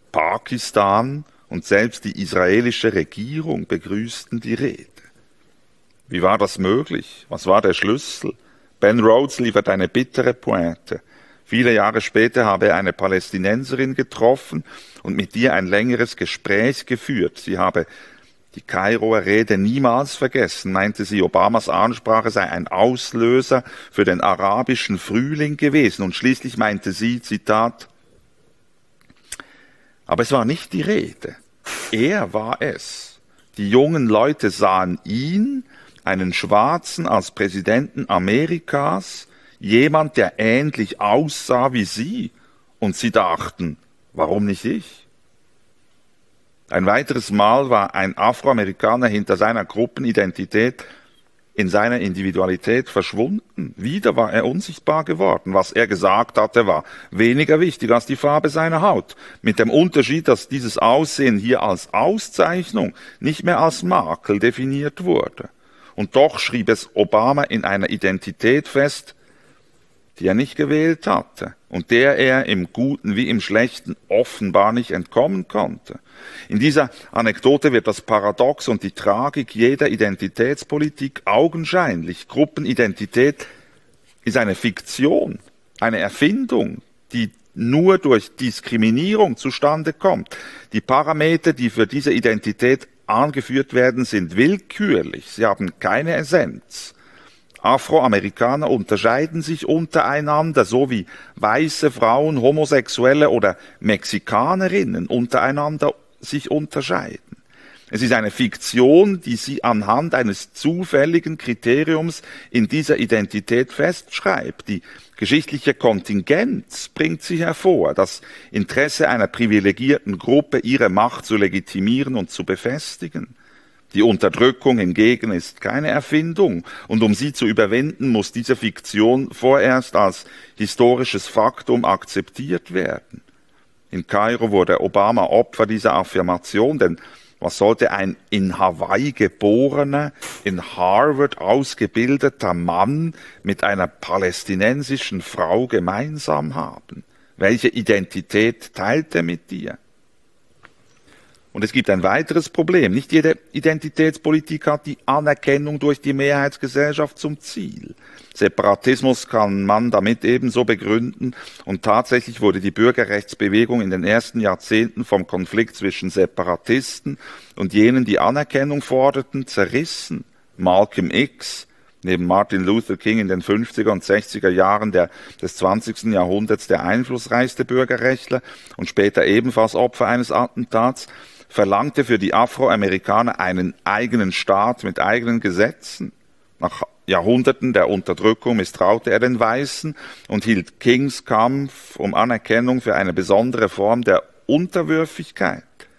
Pakistan und selbst die israelische Regierung begrüßten die Rede. Wie war das möglich? Was war der Schlüssel? Ben Rhodes liefert eine bittere Pointe. Viele Jahre später habe er eine Palästinenserin getroffen und mit ihr ein längeres Gespräch geführt. Sie habe die Kairoer Rede niemals vergessen, meinte sie, Obamas Ansprache sei ein Auslöser für den arabischen Frühling gewesen. Und schließlich meinte sie, Zitat, aber es war nicht die Rede. Er war es. Die jungen Leute sahen ihn, einen Schwarzen als Präsidenten Amerikas, jemand, der ähnlich aussah wie sie. Und sie dachten, warum nicht ich? Ein weiteres Mal war ein Afroamerikaner hinter seiner Gruppenidentität in seiner Individualität verschwunden. Wieder war er unsichtbar geworden. Was er gesagt hatte, war weniger wichtig als die Farbe seiner Haut. Mit dem Unterschied, dass dieses Aussehen hier als Auszeichnung, nicht mehr als Makel definiert wurde. Und doch schrieb es Obama in einer Identität fest, die er nicht gewählt hatte und der er im Guten wie im Schlechten offenbar nicht entkommen konnte. In dieser Anekdote wird das Paradox und die Tragik jeder Identitätspolitik augenscheinlich. Gruppenidentität ist eine Fiktion, eine Erfindung, die nur durch Diskriminierung zustande kommt. Die Parameter, die für diese Identität angeführt werden, sind willkürlich, sie haben keine Essenz. Afroamerikaner unterscheiden sich untereinander, so wie weiße Frauen, Homosexuelle oder Mexikanerinnen untereinander sich unterscheiden. Es ist eine Fiktion, die sie anhand eines zufälligen Kriteriums in dieser Identität festschreibt. Die geschichtliche Kontingenz bringt sie hervor, das Interesse einer privilegierten Gruppe, ihre Macht zu legitimieren und zu befestigen. Die Unterdrückung hingegen ist keine Erfindung, und um sie zu überwinden, muss diese Fiktion vorerst als historisches Faktum akzeptiert werden. In Kairo wurde Obama Opfer dieser Affirmation, denn was sollte ein in Hawaii geborener, in Harvard ausgebildeter Mann mit einer palästinensischen Frau gemeinsam haben? Welche Identität teilt er mit ihr? Und es gibt ein weiteres Problem. Nicht jede Identitätspolitik hat die Anerkennung durch die Mehrheitsgesellschaft zum Ziel. Separatismus kann man damit ebenso begründen, und tatsächlich wurde die Bürgerrechtsbewegung in den ersten Jahrzehnten vom Konflikt zwischen Separatisten und jenen, die Anerkennung forderten, zerrissen. Malcolm X, neben Martin Luther King in den fünfziger und sechziger Jahren der, des zwanzigsten Jahrhunderts der einflussreichste Bürgerrechtler und später ebenfalls Opfer eines Attentats, verlangte für die Afroamerikaner einen eigenen Staat mit eigenen Gesetzen. Nach Jahrhunderten der Unterdrückung misstraute er den Weißen und hielt Kings Kampf um Anerkennung für eine besondere Form der Unterwürfigkeit.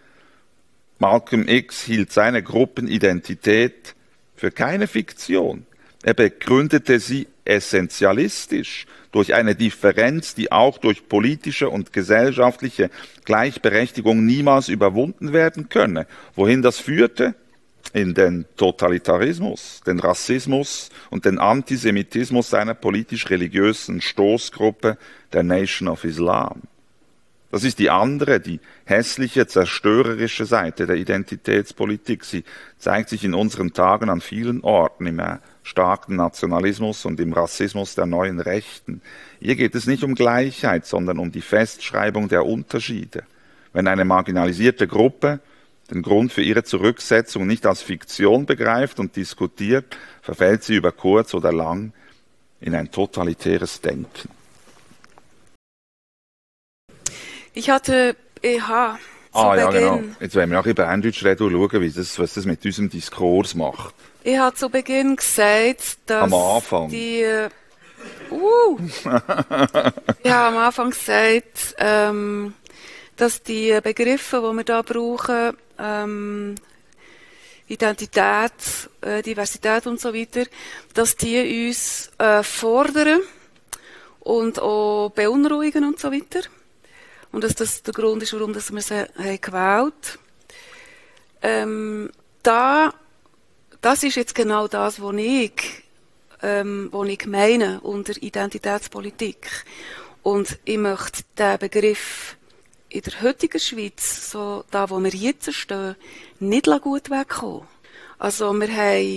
Malcolm X hielt seine Gruppenidentität für keine Fiktion. Er begründete sie essentialistisch durch eine Differenz, die auch durch politische und gesellschaftliche Gleichberechtigung niemals überwunden werden könne. Wohin das führte? In den Totalitarismus, den Rassismus und den Antisemitismus seiner politisch-religiösen Stoßgruppe der Nation of Islam. Das ist die andere, die hässliche, zerstörerische Seite der Identitätspolitik. Sie zeigt sich in unseren Tagen an vielen Orten im starken Nationalismus und im Rassismus der neuen Rechten. Hier geht es nicht um Gleichheit, sondern um die Festschreibung der Unterschiede. Wenn eine marginalisierte Gruppe den Grund für ihre Zurücksetzung nicht als Fiktion begreift und diskutiert, verfällt sie über kurz oder lang in ein totalitäres Denken.
Ich hatte E H zu
Ah ja,
Beginn.
genau. Jetzt wollen wir nachher Berndeutsch reden und schauen, wie das, was das mit unserem Diskurs macht.
Ich habe zu Beginn gesagt, dass
Am Anfang.
die... Äh, uh, ich habe am Anfang gesagt, ähm, dass die Begriffe, die wir da brauchen, ähm, Identität, äh, Diversität und so weiter, dass die uns äh, fordern und auch beunruhigen und so weiter. Und dass das der Grund ist, warum wir sie haben gewählt. Ähm, da, das ist jetzt genau das, was ich, ähm, was ich meine unter Identitätspolitik. Und ich möchte diesen Begriff in der heutigen Schweiz, so da, wo wir jetzt stehen, nicht gut wegkommen. Also wir haben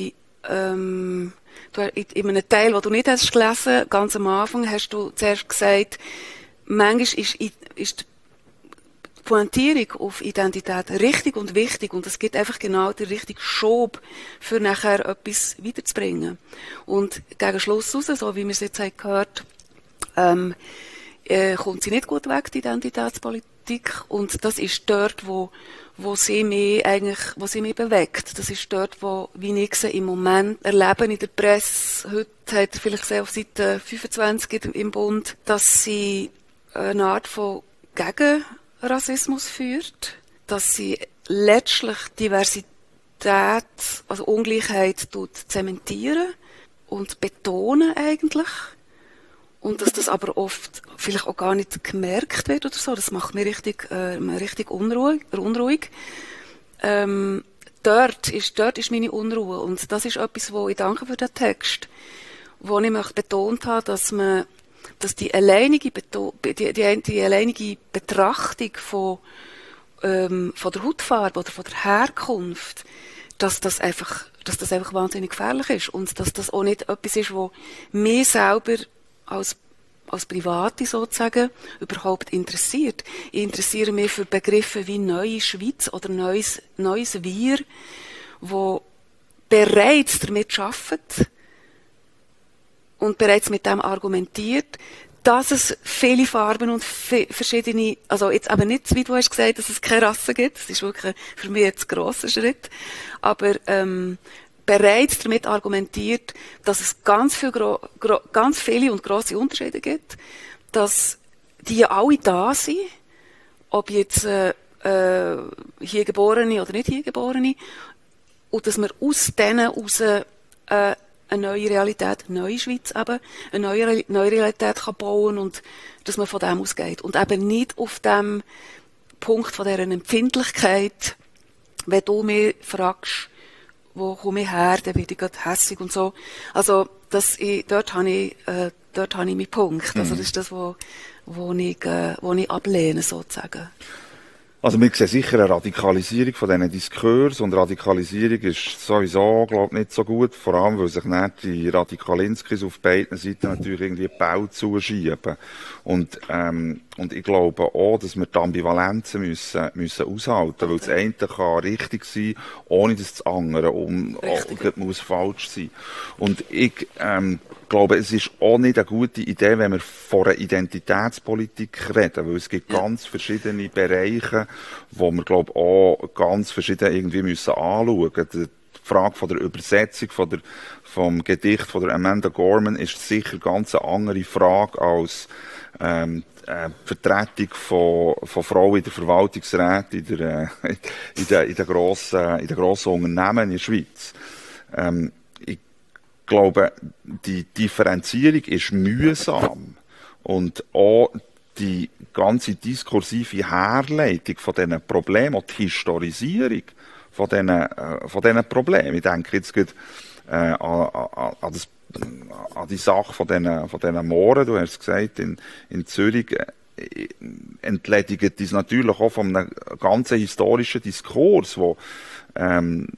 ähm, du, in einem Teil, den du nicht hast gelesen, ganz am Anfang, hast du zuerst gesagt, manchmal ist, ist die Pointierung auf Identität richtig und wichtig und es gibt einfach genau den richtigen Schub, für nachher etwas weiterzubringen. Und gegen Schluss raus, so wie wir es jetzt haben gehört, ähm, äh, kommt sie nicht gut weg, die Identitätspolitik. Und das ist dort, wo, wo sie mich eigentlich, wo sie mich bewegt. Das ist dort, wo, wie ich sie im Moment erlebe in der Presse. Heute hat er vielleicht gesehen auf Seite fünfundzwanzig im Bund, dass sie eine Art von Gegenrassismus führt, dass sie letztlich Diversität, also Ungleichheit tut zementieren und betonen eigentlich. Und dass das aber oft vielleicht auch gar nicht gemerkt wird oder so. Das macht mich richtig, äh, richtig unruhig. unruhig. Ähm, dort ist, dort ist meine Unruhe. Und das ist etwas, wo ich danke für den Text, wo ich möchte betont habe, dass man, dass die alleinige, Beto- die, die, die alleinige Betrachtung von, ähm, von der Hautfarbe oder von der Herkunft, dass das einfach, dass das einfach wahnsinnig gefährlich ist. Und dass das auch nicht etwas ist, wo mir selber als, als Private sozusagen überhaupt interessiert. Ich interessiere mich für Begriffe wie neue Schweiz oder neues, neues Wir, wo bereits damit arbeitet und bereits mit dem argumentiert, dass es viele Farben und verschiedene, also jetzt aber nicht, wie du hast gesagt, dass es keine Rasse gibt, das ist wirklich für mich jetzt ein grosser Schritt, aber ähm, bereits damit argumentiert, dass es ganz, viel, gro- gro- ganz viele und grosse Unterschiede gibt, dass die alle da sind, ob jetzt äh, äh, hier Geborene oder nicht hier Geborene, und dass man aus denen heraus äh, eine neue Realität, eine neue Schweiz eben, eine neue, neue Realität kann bauen und dass man von dem ausgeht. Und eben nicht auf dem Punkt von dieser Empfindlichkeit, wenn du mich fragst, wo komme ich her, dann werde ich gerade hässig und so. Also, das, ich, dort habe ich, äh, dort habe ich meinen Punkt. Mhm. Also, das ist das, wo, wo ich, äh, wo ich ablehne, sozusagen.
Also, wir sehen sicher eine Radikalisierung von diesen Diskursen und Radikalisierung ist sowieso, glaube ich, nicht so gut. Vor allem, weil sich nicht die Radikalinskis auf beiden Seiten natürlich irgendwie Bau zuschieben. Und, ähm, und ich glaube auch, dass wir die Ambivalenzen müssen, müssen aushalten, weil das eine kann richtig sein, ohne dass das andere um, auch, muss falsch sein. Und ich, ähm, Ich glaube, es ist auch nicht eine gute Idee, wenn wir von einer Identitätspolitik reden, weil es gibt ja. ganz verschiedene Bereiche, wo wir, glaube ich, auch ganz verschieden irgendwie müssen anschauen. Die Frage von der Übersetzung von der, vom Gedicht von der Amanda Gorman ist sicher ganz eine andere Frage als ähm, äh, Vertretung von, von Frauen in der Verwaltungsräte, in der, äh, in der, in der grossen, in der grossen Unternehmen in der Schweiz. Ähm, Ich glaube, die Differenzierung ist mühsam und auch die ganze diskursive Herleitung von diesen Problemen, auch die Historisierung von diesen, äh, von diesen Problemen. Ich denke jetzt gerade äh, an, an, an, das, an die Sache von diesen, von diesen Mooren, du hast gesagt, in, in Zürich, äh, entledigt das natürlich auch von einem ganzen historischen Diskurs, wo ähm,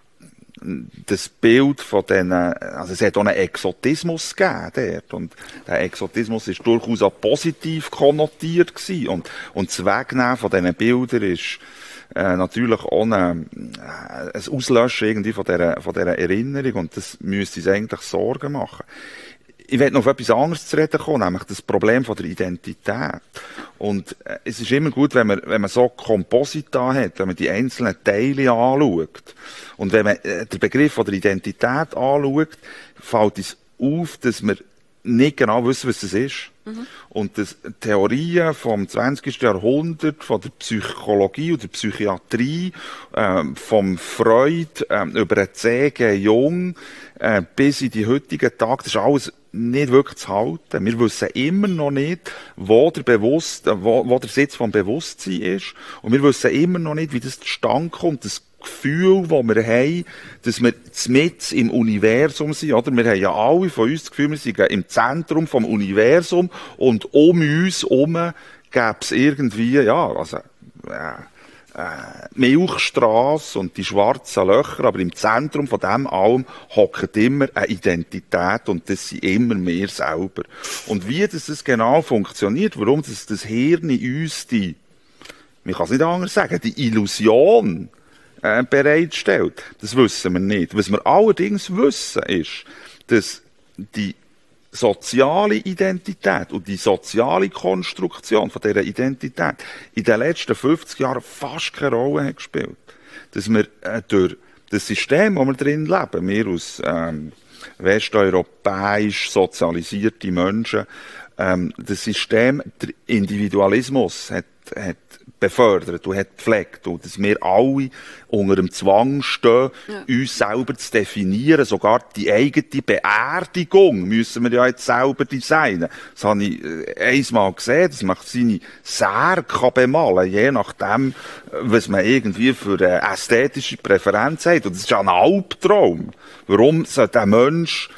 das Bild von diesen, also es hat auch einen Exotismus gegeben dort. Und der Exotismus ist durchaus auch positiv konnotiert gewesen. Und, und das Wegnehmen von diesen Bildern ist, äh, natürlich auch eine, äh, ein Auslöschen irgendwie von dieser, von dieser Erinnerung. Und das müsste uns eigentlich Sorgen machen. Ich will noch auf etwas anderes zu reden kommen, nämlich das Problem von der Identität. Und äh, es ist immer gut, wenn man, wenn man so Komposita hat, wenn man die einzelnen Teile anschaut. Und wenn man äh, den Begriff von der Identität anschaut, fällt es auf, dass wir nicht genau wissen, was das ist. Mhm. Und dass Theorien vom zwanzigsten Jahrhundert, von der Psychologie oder der Psychiatrie, ähm, vom Freud, ähm, über den C G Jung, äh, bis in die heutigen Tage, das ist alles nicht wirklich zu halten. Wir wissen immer noch nicht, wo der Bewusst, wo, wo der Sitz vom Bewusstsein ist. Und wir wissen immer noch nicht, wie das zustande kommt. Das Gefühl, das wir haben, dass wir mitten im Universum sind, oder? Wir haben ja alle von uns das Gefühl, wir sind im Zentrum vom Universum und um uns herum gäbe es irgendwie, ja, also, äh, äh, Milchstrasse und die schwarzen Löcher, aber im Zentrum von dem allem hockt immer eine Identität und das sind immer wir selber. Und wie das, das genau funktioniert, warum das, das Hirn in uns die, man kann es nicht anders sagen, die Illusion äh, bereitstellt, das wissen wir nicht. Was wir allerdings wissen ist, dass die soziale Identität und die soziale Konstruktion von dieser Identität in den letzten fünfzig Jahren fast keine Rolle hat gespielt. Dass wir äh, durch das System, wo wir drin leben, wir als ähm, westeuropäisch sozialisierte Menschen, ähm, das System, der Individualismus hat, hat befördert und hat gepflegt und dass wir alle unter dem Zwang stehen, ja. uns selber zu definieren, sogar die eigene Beerdigung müssen wir ja jetzt selber designen. Das habe ich einmal gesehen, dass man seine Särge bemalen, je nachdem, was man irgendwie für eine ästhetische Präferenz hat. Und das ist ja ein Albtraum. Warum soll der Mensch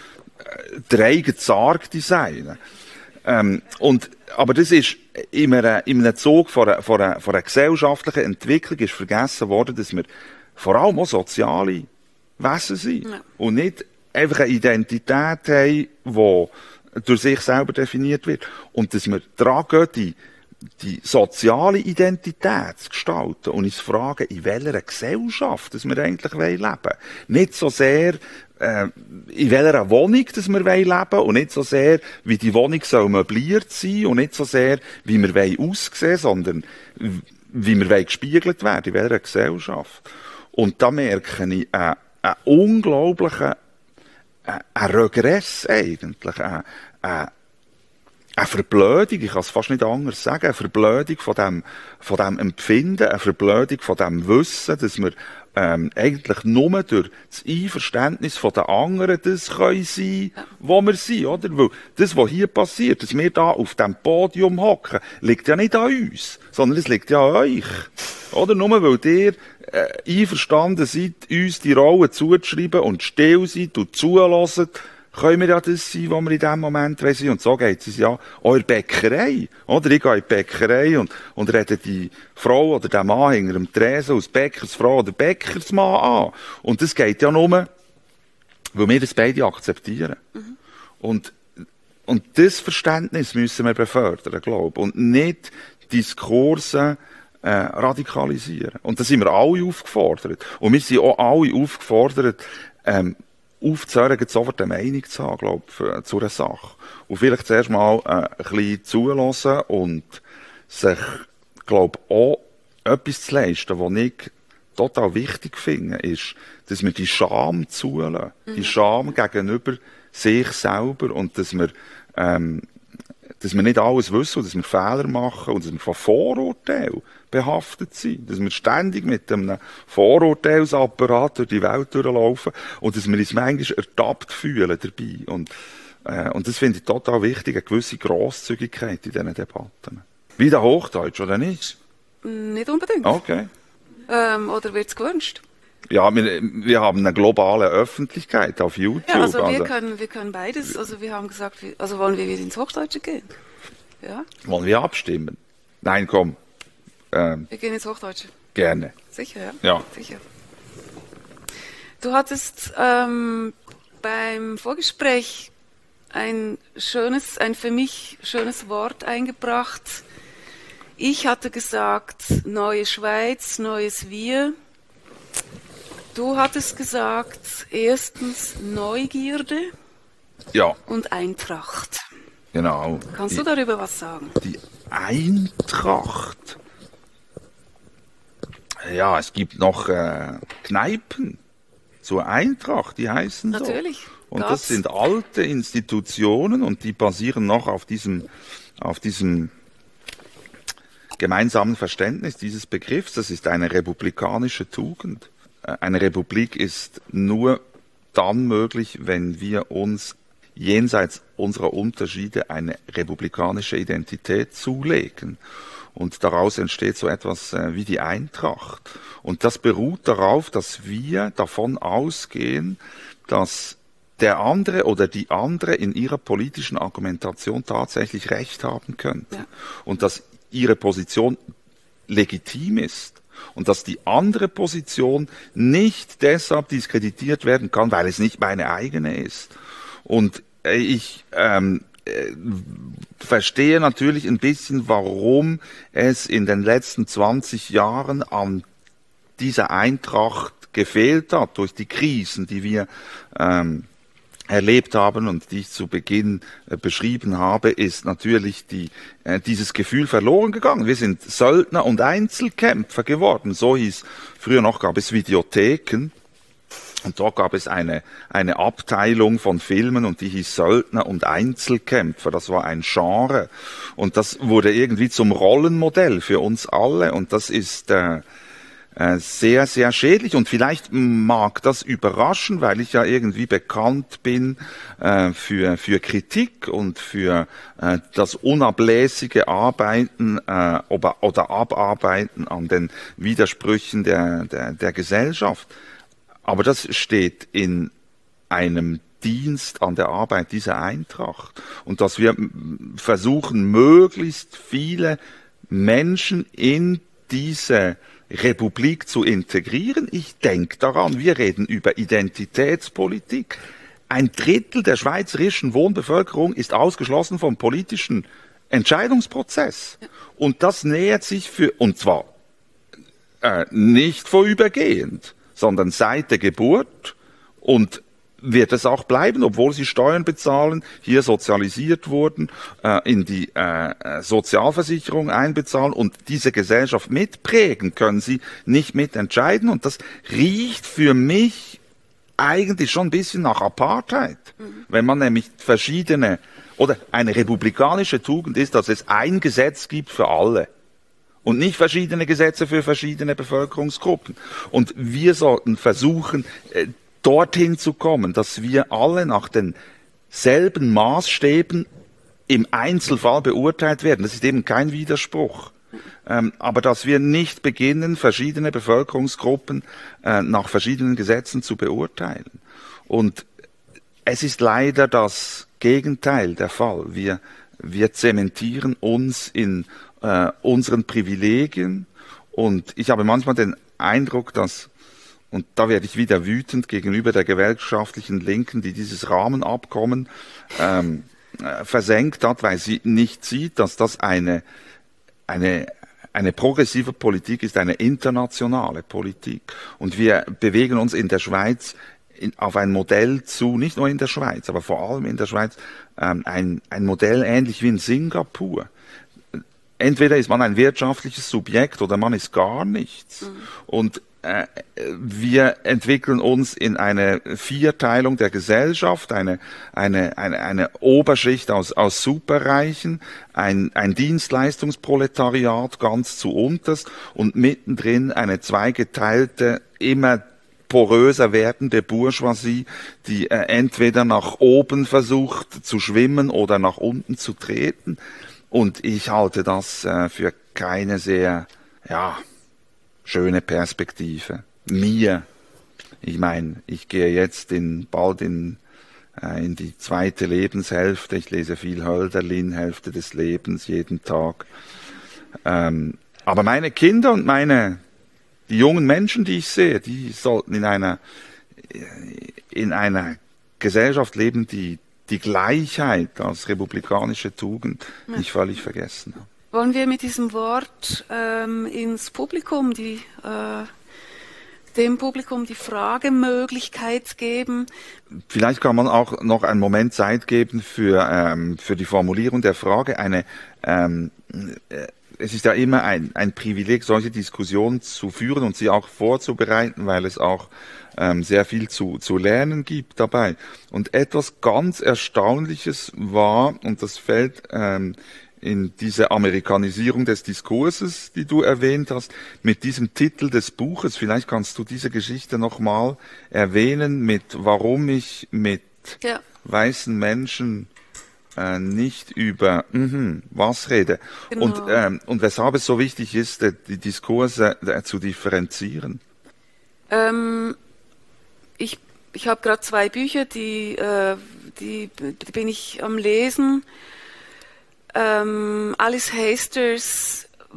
den eigenen Sarg designen? Ähm, und, aber das ist in einem, in einem Zug von einer, von, einer, von einer gesellschaftlichen Entwicklung ist vergessen worden, dass wir vor allem auch soziale Wesen sind. Ja. Und nicht einfach eine Identität haben, die durch sich selber definiert wird. Und dass wir daran gehen, die, die soziale Identität zu gestalten und uns fragen, in welcher Gesellschaft dass wir eigentlich leben wollen. Nicht so sehr, äh, in welcher Wohnung dass wir leben wollen und nicht so sehr, wie die Wohnung soll möbliert sein und nicht so sehr, wie wir aussehen wollen, sondern wie wir gespiegelt werden, in welcher Gesellschaft. Und da merke ich einen, einen unglaublichen äh, einen Regress eigentlich, einen, einen Eine Verblödung, ich kann es fast nicht anders sagen, eine Verblödung von dem, von dem Empfinden, eine Verblödung von dem Wissen, dass wir ähm, eigentlich nur durch das Einverständnis von den anderen das können sein, wo wir sind, oder? Weil das, was hier passiert, dass wir da auf dem Podium hocken, liegt ja nicht an uns, sondern es liegt ja an euch. Oder? Nur weil ihr äh, einverstanden seid, uns die Rolle zuzuschreiben und still seid und zuhört, können wir ja das sein, was wir in diesem Moment sind. Und so geht es ja auch in der Bäckerei. Oder? Ich gehe in die Bäckerei und, und rede die Frau oder den Mann hinter dem Tresen als Bäckersfrau oder Bäckersmann an. Und das geht ja nur, weil wir das beide akzeptieren. Mhm. Und, und das Verständnis müssen wir befördern, glaube ich. Und nicht Diskurse äh, radikalisieren. Und da sind wir alle aufgefordert. Und wir sind auch alle aufgefordert, ähm, aufzuhören, sofort eine Meinung zu haben, glaube ich, zu einer Sache. Und vielleicht zuerst mal äh, ein bisschen zuhören und sich, glaube ich, auch etwas zu leisten, was ich total wichtig finde, ist, dass wir die Scham zulassen. Mhm. Die Scham gegenüber sich selber und dass wir, ähm, dass wir nicht alles wissen und dass wir Fehler machen und dass wir von Vorurteilen behaftet sind. Dass wir ständig mit einem Vorurteilsapparat durch die Welt durchlaufen und dass wir uns manchmal ertappt fühlen dabei. Und, äh, und das finde ich total wichtig, eine gewisse Grosszügigkeit in diesen Debatten. Wie der Hochdeutsch, oder nicht?
Nicht unbedingt.
Okay.
Ähm, oder wird es gewünscht?
Ja, wir, wir haben eine globale Öffentlichkeit auf YouTube.
Ja, also wir, also können, wir können beides. Also wir haben gesagt, wir, also wollen wir wieder ins Hochdeutsche gehen? Ja.
Wollen wir abstimmen? Nein, komm. Ähm,
wir gehen ins Hochdeutsche.
Gerne.
Sicher, ja?
Ja.
Sicher. Du hattest ähm, beim Vorgespräch ein schönes, ein für mich schönes Wort eingebracht. Ich hatte gesagt, neue Schweiz, neues Wir. Du hattest gesagt, erstens Neugierde
ja.
und Eintracht.
Genau.
Kannst
die,
du darüber was sagen?
Die Eintracht. Ja, es gibt noch äh, Kneipen zur Eintracht, die heißen so.
Natürlich.
Und
Gab's?
Das sind alte Institutionen und die basieren noch auf diesem, auf diesem gemeinsamen Verständnis dieses Begriffs. Das ist eine republikanische Tugend. Eine Republik ist nur dann möglich, wenn wir uns jenseits unserer Unterschiede eine republikanische Identität zulegen. Und daraus entsteht so etwas wie die Eintracht. Und das beruht darauf, dass wir davon ausgehen, dass der andere oder die andere in ihrer politischen Argumentation tatsächlich Recht haben könnte. Ja. Und dass ihre Position legitim ist. Und dass die andere Position nicht deshalb diskreditiert werden kann, weil es nicht meine eigene ist. Und ich ähm, äh, verstehe natürlich ein bisschen, warum es in den letzten zwanzig Jahren an dieser Eintracht gefehlt hat, durch die Krisen, die wir ähm, erlebt haben und die ich zu Beginn äh, beschrieben habe, ist natürlich die, äh, dieses Gefühl verloren gegangen. Wir sind Söldner und Einzelkämpfer geworden. So hieß, früher noch gab es Videotheken und dort gab es eine, eine Abteilung von Filmen und die hieß Söldner und Einzelkämpfer. Das war ein Genre und das wurde irgendwie zum Rollenmodell für uns alle und das ist äh, sehr, sehr schädlich und vielleicht mag das überraschen, weil ich ja irgendwie bekannt bin äh, für, für Kritik und für äh, das unablässige Arbeiten äh, oder, oder Abarbeiten an den Widersprüchen der, der, der Gesellschaft. Aber das steht in einem Dienst an der Arbeit dieser Eintracht und dass wir versuchen, möglichst viele Menschen in diese Republik zu integrieren. Ich denke daran, wir reden über Identitätspolitik. Ein Drittel der schweizerischen Wohnbevölkerung ist ausgeschlossen vom politischen Entscheidungsprozess. Und das nähert sich für, und zwar äh, nicht vorübergehend, sondern seit der Geburt und wird es auch bleiben, obwohl sie Steuern bezahlen, hier sozialisiert wurden, äh, in die äh, Sozialversicherung einbezahlen und diese Gesellschaft mitprägen, können sie nicht mitentscheiden. Und das riecht für mich eigentlich schon ein bisschen nach Apartheid. Mhm. Wenn man nämlich verschiedene, oder eine republikanische Tugend ist, dass es ein Gesetz gibt für alle. Und nicht verschiedene Gesetze für verschiedene Bevölkerungsgruppen. Und wir sollten versuchen, äh, dorthin zu kommen, dass wir alle nach denselben Maßstäben im Einzelfall beurteilt werden. Das ist eben kein Widerspruch. Ähm, aber dass wir nicht beginnen, verschiedene Bevölkerungsgruppen äh, nach verschiedenen Gesetzen zu beurteilen. Und es ist leider das Gegenteil der Fall. Wir, wir zementieren uns in äh, unseren Privilegien und ich habe manchmal den Eindruck, dass und da werde ich wieder wütend gegenüber der gewerkschaftlichen Linken, die dieses Rahmenabkommen ähm, äh, versenkt hat, weil sie nicht sieht, dass das eine, eine, eine progressive Politik ist, eine internationale Politik. Und wir bewegen uns in der Schweiz in, auf ein Modell zu, nicht nur in der Schweiz, aber vor allem in der Schweiz, ähm, ein, ein Modell ähnlich wie in Singapur. Entweder ist man ein wirtschaftliches Subjekt oder man ist gar nichts. Mhm. Und wir entwickeln uns in eine Vierteilung der Gesellschaft, eine, eine, eine, eine Oberschicht aus, aus Superreichen, ein, ein Dienstleistungsproletariat ganz zu unterst und mittendrin eine zweigeteilte, immer poröser werdende Bourgeoisie, die äh, entweder nach oben versucht zu schwimmen oder nach unten zu treten. Und ich halte das äh, für keine sehr, ja, schöne Perspektive. Mir, ich meine, ich gehe jetzt in, bald in, äh, in die zweite Lebenshälfte. Ich lese viel Hölderlin, Hälfte des Lebens, jeden Tag. Ähm, aber meine Kinder und meine, die jungen Menschen, die ich sehe, die sollten in einer, in einer Gesellschaft leben, die die Gleichheit als republikanische Tugend nicht völlig vergessen hat.
Wollen wir mit diesem Wort ähm, ins Publikum, die, äh, dem Publikum die Fragemöglichkeit geben?
Vielleicht kann man auch noch einen Moment Zeit geben für, ähm, für die Formulierung der Frage. Eine, ähm, äh, es ist ja immer ein, ein Privileg, solche Diskussionen zu führen und sie auch vorzubereiten, weil es auch ähm, sehr viel zu, zu lernen gibt dabei. Und etwas ganz Erstaunliches war, und das fällt ähm, in diese Amerikanisierung des Diskurses, die du erwähnt hast, mit diesem Titel des Buches. Vielleicht kannst du diese Geschichte nochmal erwähnen, mit warum ich mit ja. weißen Menschen äh, nicht über mm, was rede. Genau. Und, ähm, und weshalb es so wichtig ist, die Diskurse äh, zu differenzieren.
Ähm, ich ich habe gerade zwei Bücher, die, äh, die, die bin ich am Lesen. Ähm, Alice Hasters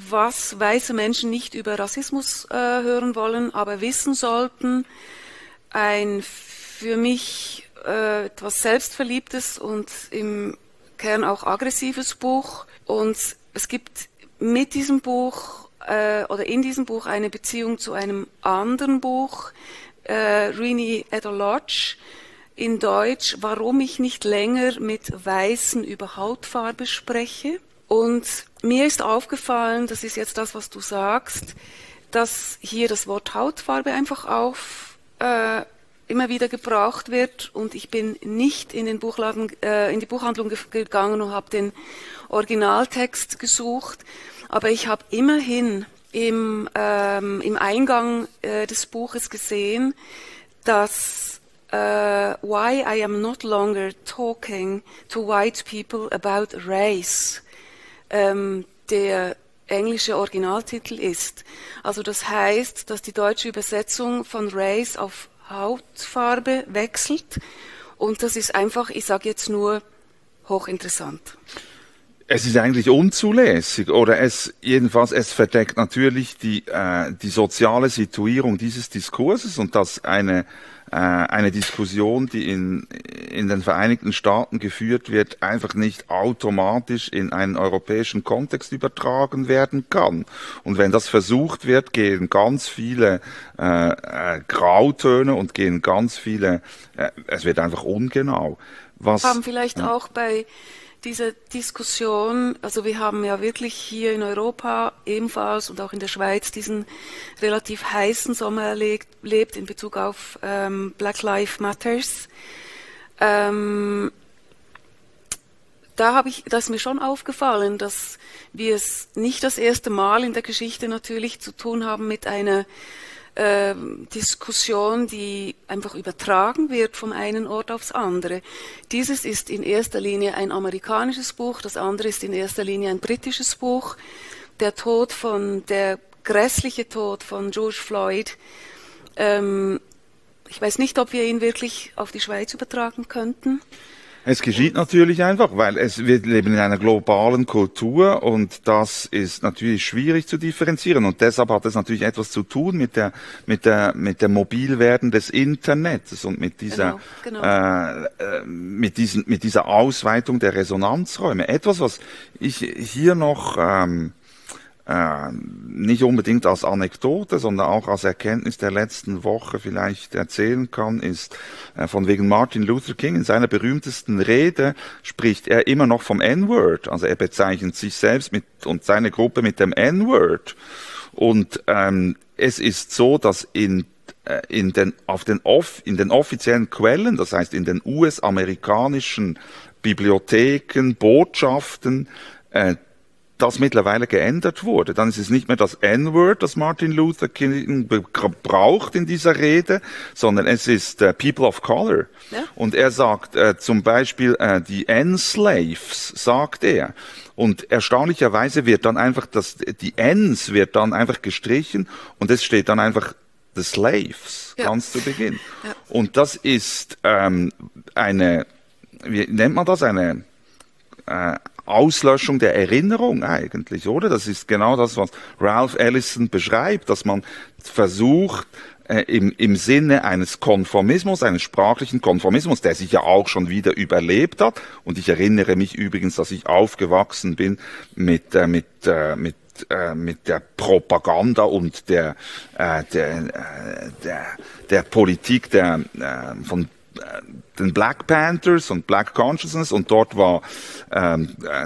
was weiße Menschen nicht über Rassismus äh, hören wollen, aber wissen sollten. Ein für mich äh, etwas selbstverliebtes und im Kern auch aggressives Buch. Und es gibt mit diesem Buch äh, oder in diesem Buch eine Beziehung zu einem anderen Buch, äh, Renée Eddo-Lodge, in Deutsch, warum ich nicht länger mit Weißen über Hautfarbe spreche. Und mir ist aufgefallen, das ist jetzt das, was du sagst, dass hier das Wort Hautfarbe einfach auf äh, immer wieder gebraucht wird. Und ich bin nicht in den Buchladen, äh, in die Buchhandlung ge- gegangen und habe den Originaltext gesucht. Aber ich habe immerhin im, ähm, im Eingang äh, des Buches gesehen, dass Uh, why I am not longer talking to white people about race, ähm, der englische Originaltitel ist. Also das heißt, dass die deutsche Übersetzung von Race auf Hautfarbe wechselt und das ist einfach, ich sage jetzt nur, hochinteressant.
Es ist eigentlich unzulässig, oder es, jedenfalls, es verdeckt natürlich die, äh, die soziale Situierung dieses Diskurses und dass eine, äh, eine Diskussion, die in, in den Vereinigten Staaten geführt wird, einfach nicht automatisch in einen europäischen Kontext übertragen werden kann. Und wenn das versucht wird, gehen ganz viele äh, äh, Grautöne und gehen ganz viele, äh, es wird einfach ungenau. Was,
haben vielleicht
ja.
auch bei diese Diskussion, also wir haben ja wirklich hier in Europa ebenfalls und auch in der Schweiz diesen relativ heißen Sommer erlebt in Bezug auf ähm, Black Lives Matters. Ähm, da habe ich, das ist mir schon aufgefallen, dass wir es nicht das erste Mal in der Geschichte natürlich zu tun haben mit einer Äh, Diskussion, die einfach übertragen wird vom einen Ort aufs andere. Dieses ist in erster Linie ein amerikanisches Buch, das andere ist in erster Linie ein britisches Buch. Der Tod von, der grässliche Tod von George Floyd, ähm, ich weiß nicht, ob wir ihn wirklich auf die Schweiz übertragen könnten.
Es geschieht natürlich einfach, weil es, wir leben in einer globalen Kultur und das ist natürlich schwierig zu differenzieren und deshalb hat es natürlich etwas zu tun mit der mit der mit dem Mobilwerden des Internets und mit dieser
genau, genau.
Äh, mit diesen mit dieser Ausweitung der Resonanzräume. Etwas, was ich hier noch ähm, Äh, nicht unbedingt als Anekdote, sondern auch als Erkenntnis der letzten Woche vielleicht erzählen kann, ist äh, von wegen Martin Luther King. In seiner berühmtesten Rede spricht er immer noch vom N-Word. Also er bezeichnet sich selbst mit und seine Gruppe mit dem N-Word. Und ähm, es ist so, dass in äh, in den auf den off, in den offiziellen Quellen, das heißt in den U S-amerikanischen Bibliotheken, Botschaften, äh, das mittlerweile geändert wurde. Dann ist es nicht mehr das N-Word, das Martin Luther King braucht in dieser Rede, sondern es ist äh, People of Color. Ja. Und er sagt äh, zum Beispiel äh, die N-Slaves, sagt er. Und erstaunlicherweise wird dann einfach das, die Ns wird dann einfach gestrichen und es steht dann einfach the Slaves, ja. ganz zu Beginn. Ja. Und das ist ähm, eine, wie nennt man das, eine äh, Auslöschung der Erinnerung eigentlich, oder? Das ist genau das, was Ralph Ellison beschreibt, dass man versucht, äh, im, im Sinne eines Konformismus, eines sprachlichen Konformismus, der sich ja auch schon wieder überlebt hat, und ich erinnere mich übrigens, dass ich aufgewachsen bin mit, äh, mit, äh, mit äh, mit der Propaganda und der, äh, der, äh, der, der Politik der, äh, von den Black Panthers und Black Consciousness und dort war ähm,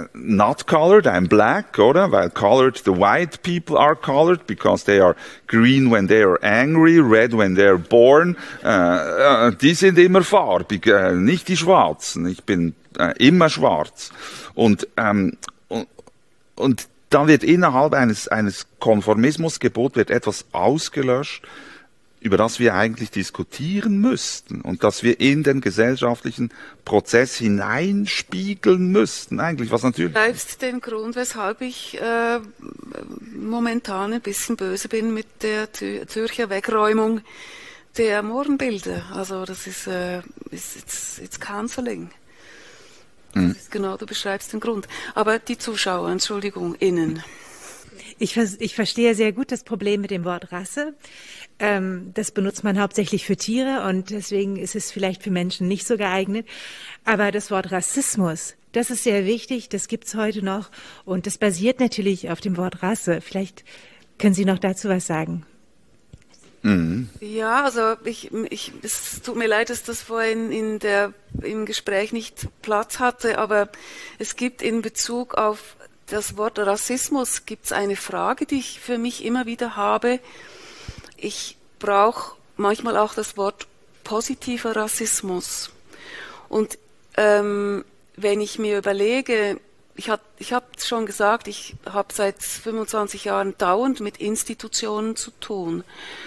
not colored, I'm black, oder? Weil colored, the white people are colored because they are green when they are angry, red when they are born. Äh, äh, die sind immer farbig, äh, nicht die Schwarzen. Ich bin äh, immer schwarz. Und, ähm, und, und dann wird innerhalb eines, eines Konformismusgebots wird etwas ausgelöscht, über das wir eigentlich diskutieren müssten und das wir in den gesellschaftlichen Prozess hineinspiegeln müssten, eigentlich, was natürlich...
Du beschreibst den Grund, weshalb ich äh, momentan ein bisschen böse bin mit der Zürcher Wegräumung der Morgenbilder. Also das ist, äh, it's, it's, it's cancelling. Das ist genau, du beschreibst den Grund. Aber die Zuschauer, Entschuldigung, innen.
Ich, ich verstehe sehr gut das Problem mit dem Wort Rasse. Ähm, das benutzt man hauptsächlich für Tiere und deswegen ist es vielleicht für Menschen nicht so geeignet. Aber das Wort Rassismus, das ist sehr wichtig, das gibt's heute noch und das basiert natürlich auf dem Wort Rasse. Vielleicht können Sie noch dazu was sagen.
Mhm. Ja, also ich, ich, es tut mir leid, dass das vorhin in der, im Gespräch nicht Platz hatte, aber es gibt in Bezug auf das Wort Rassismus gibt's eine Frage, die ich für mich immer wieder habe. Ich brauche manchmal auch das Wort positiver Rassismus. Und ähm, wenn ich mir überlege, ich habe ich hab schon gesagt, ich habe seit fünfundzwanzig Jahren dauernd mit Institutionen zu tun.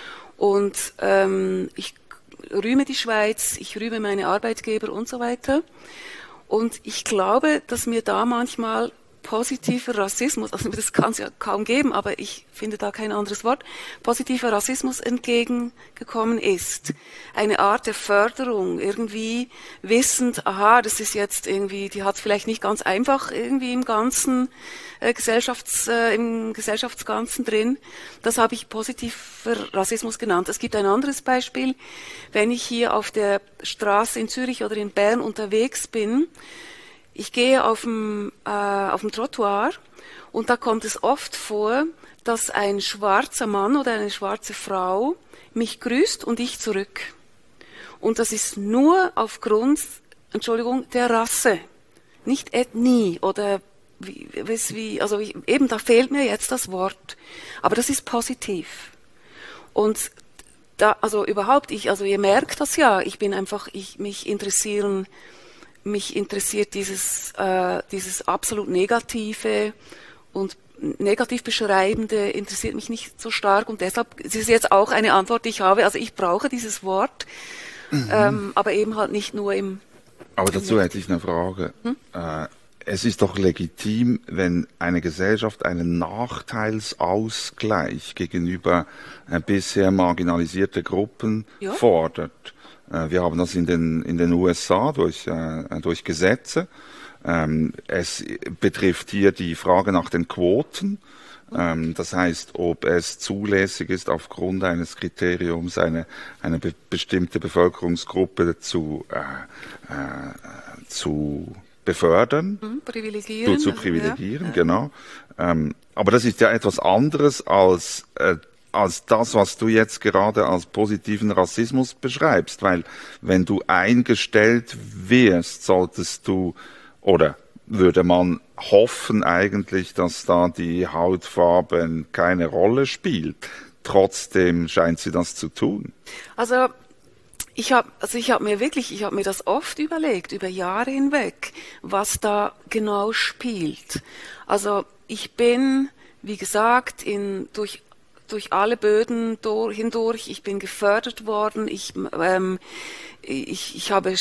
Und ähm, ich rühme die Schweiz, ich rühme meine Arbeitgeber und so weiter. Und ich glaube, dass mir da manchmal positiver Rassismus, also das kann es ja kaum geben, aber ich finde da kein anderes Wort, positiver Rassismus entgegengekommen ist. Eine Art der Förderung, irgendwie wissend, aha, das ist jetzt irgendwie, die hat es vielleicht nicht ganz einfach irgendwie im ganzen äh, Gesellschafts, äh, im Gesellschaftsganzen drin. Das habe ich positiver Rassismus genannt. Es gibt ein anderes Beispiel, wenn ich hier auf der Straße in Zürich oder in Bern unterwegs bin. Ich gehe auf dem, äh, auf dem Trottoir und da kommt es oft vor, dass ein schwarzer Mann oder eine schwarze Frau mich grüßt und ich zurück. Und das ist nur aufgrund, Entschuldigung, der Rasse, nicht Ethnie oder wie, wie also ich, eben da fehlt mir jetzt das Wort, aber das ist positiv. Und da, also überhaupt, ich, also ihr merkt das ja, ich bin einfach, ich mich interessieren Mich interessiert dieses, äh, dieses absolut Negative und negativ Beschreibende interessiert mich nicht so stark und deshalb ist es jetzt auch eine Antwort, die ich habe. Also ich brauche dieses Wort, mhm. ähm, aber eben halt nicht nur im...
Aber dazu im hätte ich eine Frage. Hm? Äh, es ist doch legitim, wenn eine Gesellschaft einen Nachteilsausgleich gegenüber äh, bisher marginalisierte Gruppen ja. fordert. Wir haben das in den, in den U S A durch, äh, durch Gesetze. Ähm, es betrifft hier die Frage nach den Quoten. Ähm, das heißt, ob es zulässig ist, aufgrund eines Kriteriums eine, eine be bestimmte Bevölkerungsgruppe zu, äh, äh, zu befördern,
mhm, privilegieren,
zu, zu privilegieren,
ja.
genau. Ähm, aber das ist ja etwas anderes als äh, als das, was du jetzt gerade als positiven Rassismus beschreibst, weil wenn du eingestellt wirst, solltest du, oder würde man hoffen eigentlich, dass da die Hautfarbe keine Rolle spielt. Trotzdem scheint sie das zu tun.
Also ich habe also ich habe mir wirklich, ich habe mir das oft überlegt, über Jahre hinweg, was da genau spielt. Also ich bin, wie gesagt, in durch durch alle Böden durch, hindurch, ich bin gefördert worden, ich, ähm, ich, ich habe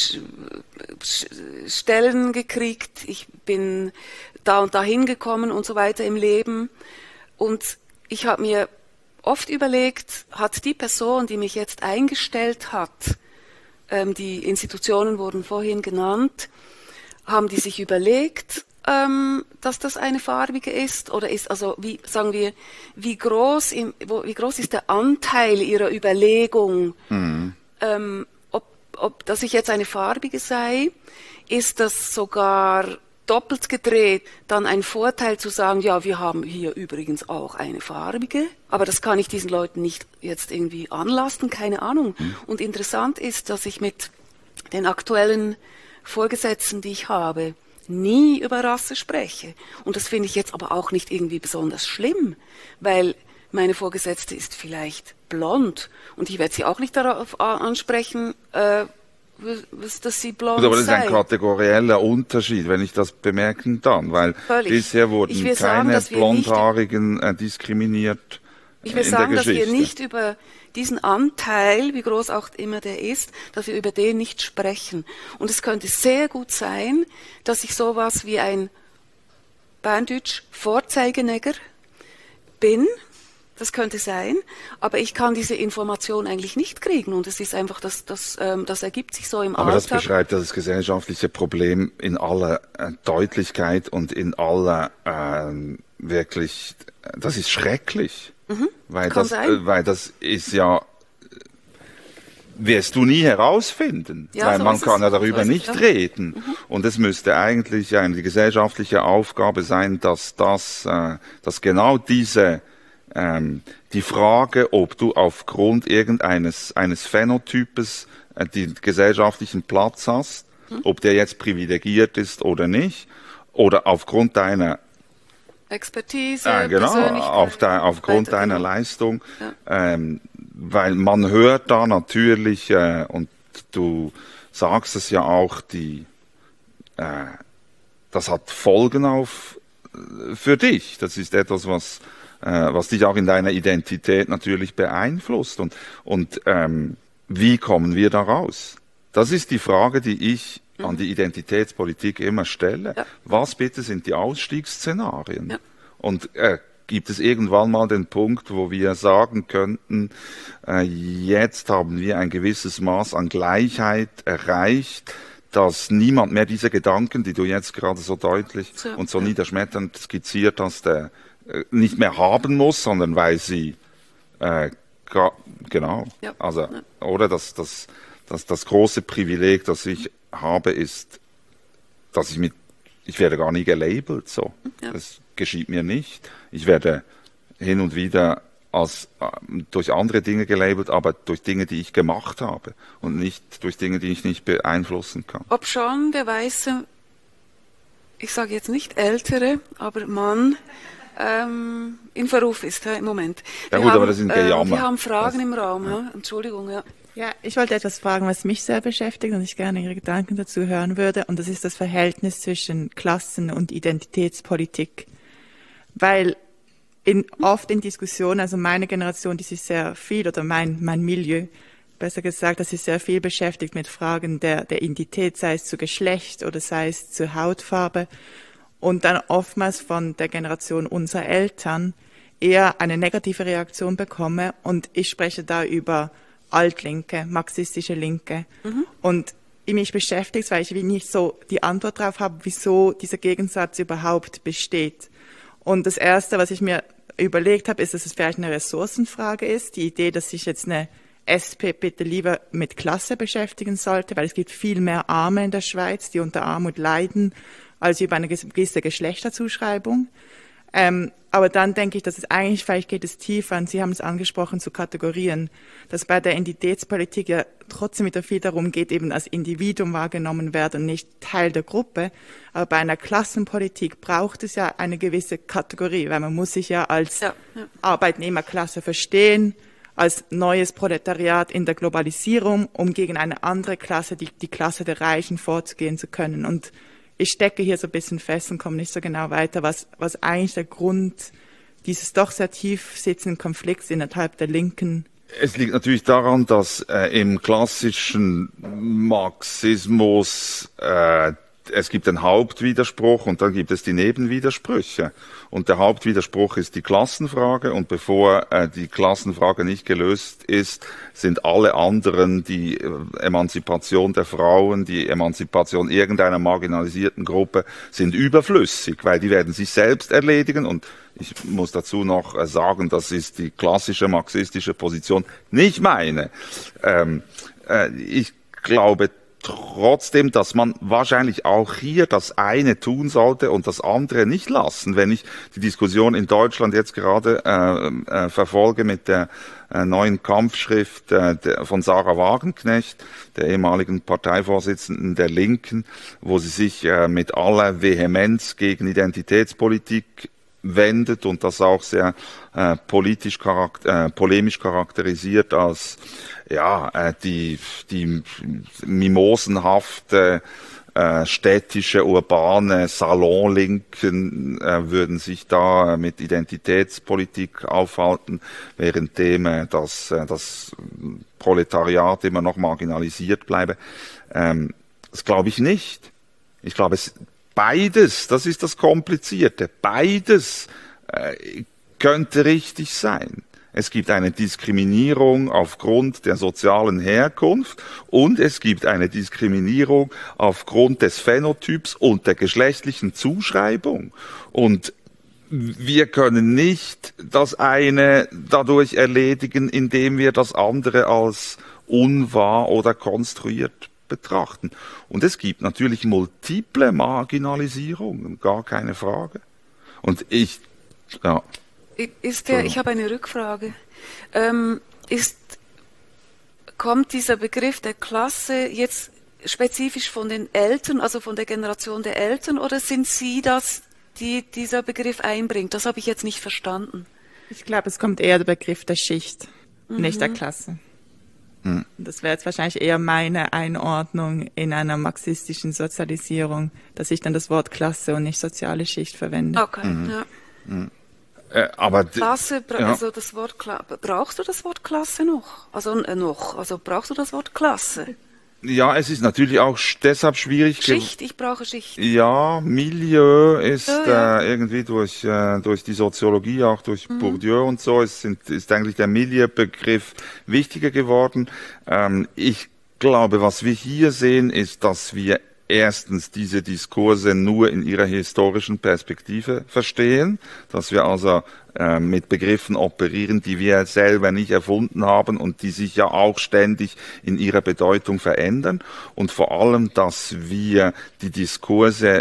Stellen gekriegt, ich bin da und da hingekommen und so weiter im Leben. Und ich habe mir oft überlegt, hat die Person, die mich jetzt eingestellt hat, ähm, die Institutionen wurden vorhin genannt, haben die sich überlegt, Ähm, dass das eine farbige ist, oder ist, also wie sagen wir, wie groß, im, wo, wie groß ist der Anteil ihrer Überlegung, mhm. ähm, ob, ob, dass ich jetzt eine farbige sei, ist das sogar doppelt gedreht, dann ein Vorteil zu sagen, ja, wir haben hier übrigens auch eine farbige, aber das kann ich diesen Leuten nicht jetzt irgendwie anlasten, keine Ahnung. Mhm. Und interessant ist, dass ich mit den aktuellen Vorgesetzten, die ich habe, nie über Rasse spreche. Und das finde ich jetzt aber auch nicht irgendwie besonders schlimm, weil meine Vorgesetzte ist vielleicht blond und ich werde sie auch nicht darauf ansprechen, äh, dass sie blond sei.
Aber das ist ein kategorieller Unterschied, wenn ich das bemerken kann, weil Völlig. bisher wurden keine sagen, Blondhaarigen äh, diskriminiert.
Ich will sagen, dass wir nicht über diesen Anteil, wie groß auch immer der ist, dass wir über den nicht sprechen. Und es könnte sehr gut sein, dass ich sowas wie ein Berndeutsch Vorzeigenegger bin. Das könnte sein, aber ich kann diese Information eigentlich nicht kriegen und es ist einfach, das, das, ähm, das ergibt sich so im
aber
Alltag.
Aber das beschreibt das gesellschaftliche Problem in aller äh, Deutlichkeit und in aller äh, wirklich das ist schrecklich.
Mhm.
Weil
Kann
das,
sein.
äh, weil das ist ja, wirst du nie herausfinden,
Ja,
weil
so
man
ist
kann
es.
ja darüber
So ist es,
nicht
ja.
reden.
Mhm.
Und es müsste eigentlich eine gesellschaftliche Aufgabe sein, dass das, äh, dass genau diese, ähm, die Frage, ob du aufgrund irgendeines eines Phänotypes äh, den gesellschaftlichen Platz hast,
Mhm.
ob der jetzt privilegiert ist oder nicht, oder aufgrund deiner
Expertise,
ja, genau,
Persönlichkeit.
auf der, aufgrund
weiter,
deiner
genau.
Leistung,
Ja.
ähm, weil man hört da natürlich, äh, und du sagst es ja auch, die, äh, das hat Folgen auf, äh, für dich. Das ist etwas, was, äh, was dich auch in deiner Identität natürlich beeinflusst. Und, und ähm, wie kommen wir da raus? Das ist die Frage, die ich an die Identitätspolitik immer stelle.
Ja.
Was bitte sind die Ausstiegsszenarien?
Ja.
Und äh, gibt es irgendwann mal den Punkt, wo wir sagen könnten, äh, jetzt haben wir ein gewisses Maß an Gleichheit erreicht, dass niemand mehr diese Gedanken, die du jetzt gerade so deutlich
So,
und so
ja.
niederschmetternd skizziert hast, äh, äh, nicht mehr haben muss, sondern weil sie äh, ga, genau,
Ja.
also
Ja.
oder das, das, das, das große Privileg, das ich habe, ist, dass ich mit, ich werde gar nie gelabelt, so.
Ja.
Das geschieht mir nicht. Ich werde hin und wieder als, äh, durch andere Dinge gelabelt, aber durch Dinge, die ich gemacht habe und nicht durch Dinge, die ich nicht beeinflussen kann.
Ob schon der weiße, ich sage jetzt nicht ältere, aber Mann, ähm, in Verruf ist ja, im Moment.
Ja
Wir
gut,
haben,
aber das sind
äh,
Gejammer.
Wir haben Fragen
Das-
im Raum. Ja. Entschuldigung, ja.
Ja, ich wollte etwas fragen, was mich sehr beschäftigt und ich gerne Ihre Gedanken dazu hören würde. Und das ist das Verhältnis zwischen Klassen- und Identitätspolitik. Weil in, oft in Diskussionen, also meine Generation, die sich sehr viel, oder mein, mein Milieu, besser gesagt, das ist sehr viel beschäftigt mit Fragen der, der Identität, sei es zu Geschlecht oder sei es zu Hautfarbe. Und dann oftmals von der Generation unserer Eltern eher eine negative Reaktion bekomme. Und ich spreche da über altlinke, marxistische Linke. Mhm. Und mich beschäftigt, weil ich wie nicht so die Antwort darauf habe, wieso dieser Gegensatz überhaupt besteht. Und das Erste, was ich mir überlegt habe, ist, dass es vielleicht eine Ressourcenfrage ist. Die Idee, dass sich jetzt eine S P bitte lieber mit Klasse beschäftigen sollte, weil es gibt viel mehr Arme in der Schweiz, die unter Armut leiden, als über eine gewisse Geschlechterzuschreibung. Ähm, aber dann denke ich, dass es eigentlich, vielleicht geht es tiefer, und Sie haben es angesprochen, zu Kategorien, dass bei der Identitätspolitik ja trotzdem wieder viel darum geht, eben als Individuum wahrgenommen werden und nicht Teil der Gruppe. Aber bei einer Klassenpolitik braucht es ja eine gewisse Kategorie, weil man muss sich ja als
Ja, ja.
Arbeitnehmerklasse verstehen, als neues Proletariat in der Globalisierung, um gegen eine andere Klasse, die, die Klasse der Reichen, vorzugehen zu können. Und ich stecke hier so ein bisschen fest und komme nicht so genau weiter, was, was eigentlich der Grund dieses doch sehr tief sitzenden Konflikts innerhalb der Linken.
Es liegt natürlich daran, dass äh, im klassischen Marxismus äh, es gibt einen Hauptwiderspruch und dann gibt es die Nebenwidersprüche. Und der Hauptwiderspruch ist die Klassenfrage und bevor äh, die Klassenfrage nicht gelöst ist, sind alle anderen, die äh, Emanzipation der Frauen, die Emanzipation irgendeiner marginalisierten Gruppe, sind überflüssig, weil die werden sich selbst erledigen und ich muss dazu noch äh, sagen, das ist die klassische marxistische Position, nicht meine. Ähm, äh, ich glaube trotzdem, dass man wahrscheinlich auch hier das eine tun sollte und das andere nicht lassen. Wenn ich die Diskussion in Deutschland jetzt gerade äh, äh, verfolge mit der äh, neuen Kampfschrift äh, der, von Sarah Wagenknecht, der ehemaligen Parteivorsitzenden der Linken, wo sie sich äh, mit aller Vehemenz gegen Identitätspolitik wendet und das auch sehr äh, politisch charakter, äh, polemisch charakterisiert als ja äh, die die mimosenhafte äh, städtische urbane Salonlinken äh, würden sich da äh, mit Identitätspolitik aufhalten, währenddem äh, das äh, das Proletariat immer noch marginalisiert bleibe. Ähm, das glaube ich nicht. Ich glaube es Beides, das ist das Komplizierte, beides äh, könnte richtig sein. Es gibt eine Diskriminierung aufgrund der sozialen Herkunft und es gibt eine Diskriminierung aufgrund des Phänotyps und der geschlechtlichen Zuschreibung. Und wir können nicht das eine dadurch erledigen, indem wir das andere als unwahr oder konstruiert betrachten. Und es gibt natürlich multiple Marginalisierungen, gar keine Frage. Und ich, ja.
Ist der, ich habe eine Rückfrage. Ähm, ist, kommt dieser Begriff der Klasse jetzt spezifisch von den Eltern, also von der Generation der Eltern, oder sind Sie das, die dieser Begriff einbringt? Das habe ich jetzt nicht verstanden.
Ich glaube, es kommt eher der Begriff der Schicht,
Mhm.
nicht der Klasse.
Hm.
Das wäre jetzt wahrscheinlich eher meine Einordnung in einer marxistischen Sozialisierung, dass ich dann das Wort Klasse und nicht soziale Schicht verwende.
Okay, ja.
Äh, aber d-
Klasse, bra-
ja.
also das Wort Kla brauchst du das Wort Klasse noch? Also äh, noch, also brauchst du das Wort Klasse?
Ja, es ist natürlich auch sch- deshalb schwierig. ge-
Schicht, ich brauche Schicht.
Ja, Milieu ist
Ja, ja.
Äh, irgendwie durch, äh, durch die Soziologie, auch durch
Mhm.
Bourdieu und so, es sind, ist eigentlich der Milieu-Begriff wichtiger geworden. Ähm, ich glaube, was wir hier sehen, ist, dass wir erstens diese Diskurse nur in ihrer historischen Perspektive verstehen, dass wir also äh, mit Begriffen operieren, die wir selber nicht erfunden haben und die sich ja auch ständig in ihrer Bedeutung verändern, und vor allem, dass wir die Diskurse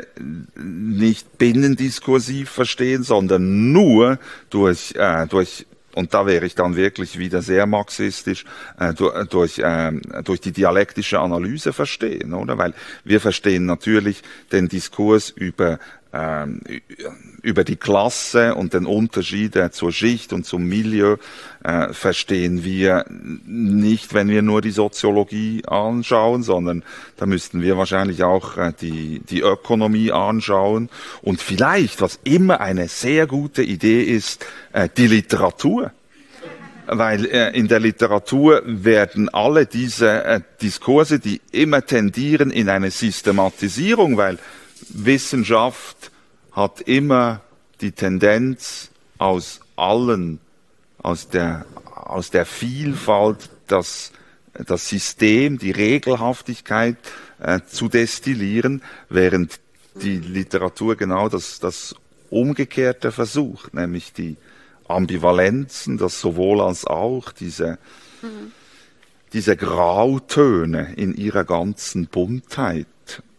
nicht binnendiskursiv verstehen, sondern nur durch, äh, durch und da wäre ich dann wirklich wieder sehr marxistisch, äh, durch, durch, äh, durch die dialektische Analyse verstehen, oder? Weil wir verstehen natürlich den Diskurs über, ähm, über die Klasse und den Unterschied äh, zur Schicht und zum Milieu, äh, verstehen wir nicht, wenn wir nur die Soziologie anschauen, sondern da müssten wir wahrscheinlich auch äh, die, die Ökonomie anschauen und vielleicht, was immer eine sehr gute Idee ist, äh, die Literatur. Weil äh, in der Literatur werden alle diese äh, Diskurse, die immer tendieren in eine Systematisierung, weil Wissenschaft hat immer die Tendenz, aus allen, aus der, aus der Vielfalt das, das System, die Regelhaftigkeit äh, zu destillieren, während die Literatur genau das, das Umgekehrte versucht, nämlich die Ambivalenzen, das sowohl als auch, diese, mhm. diese Grautöne in ihrer ganzen Buntheit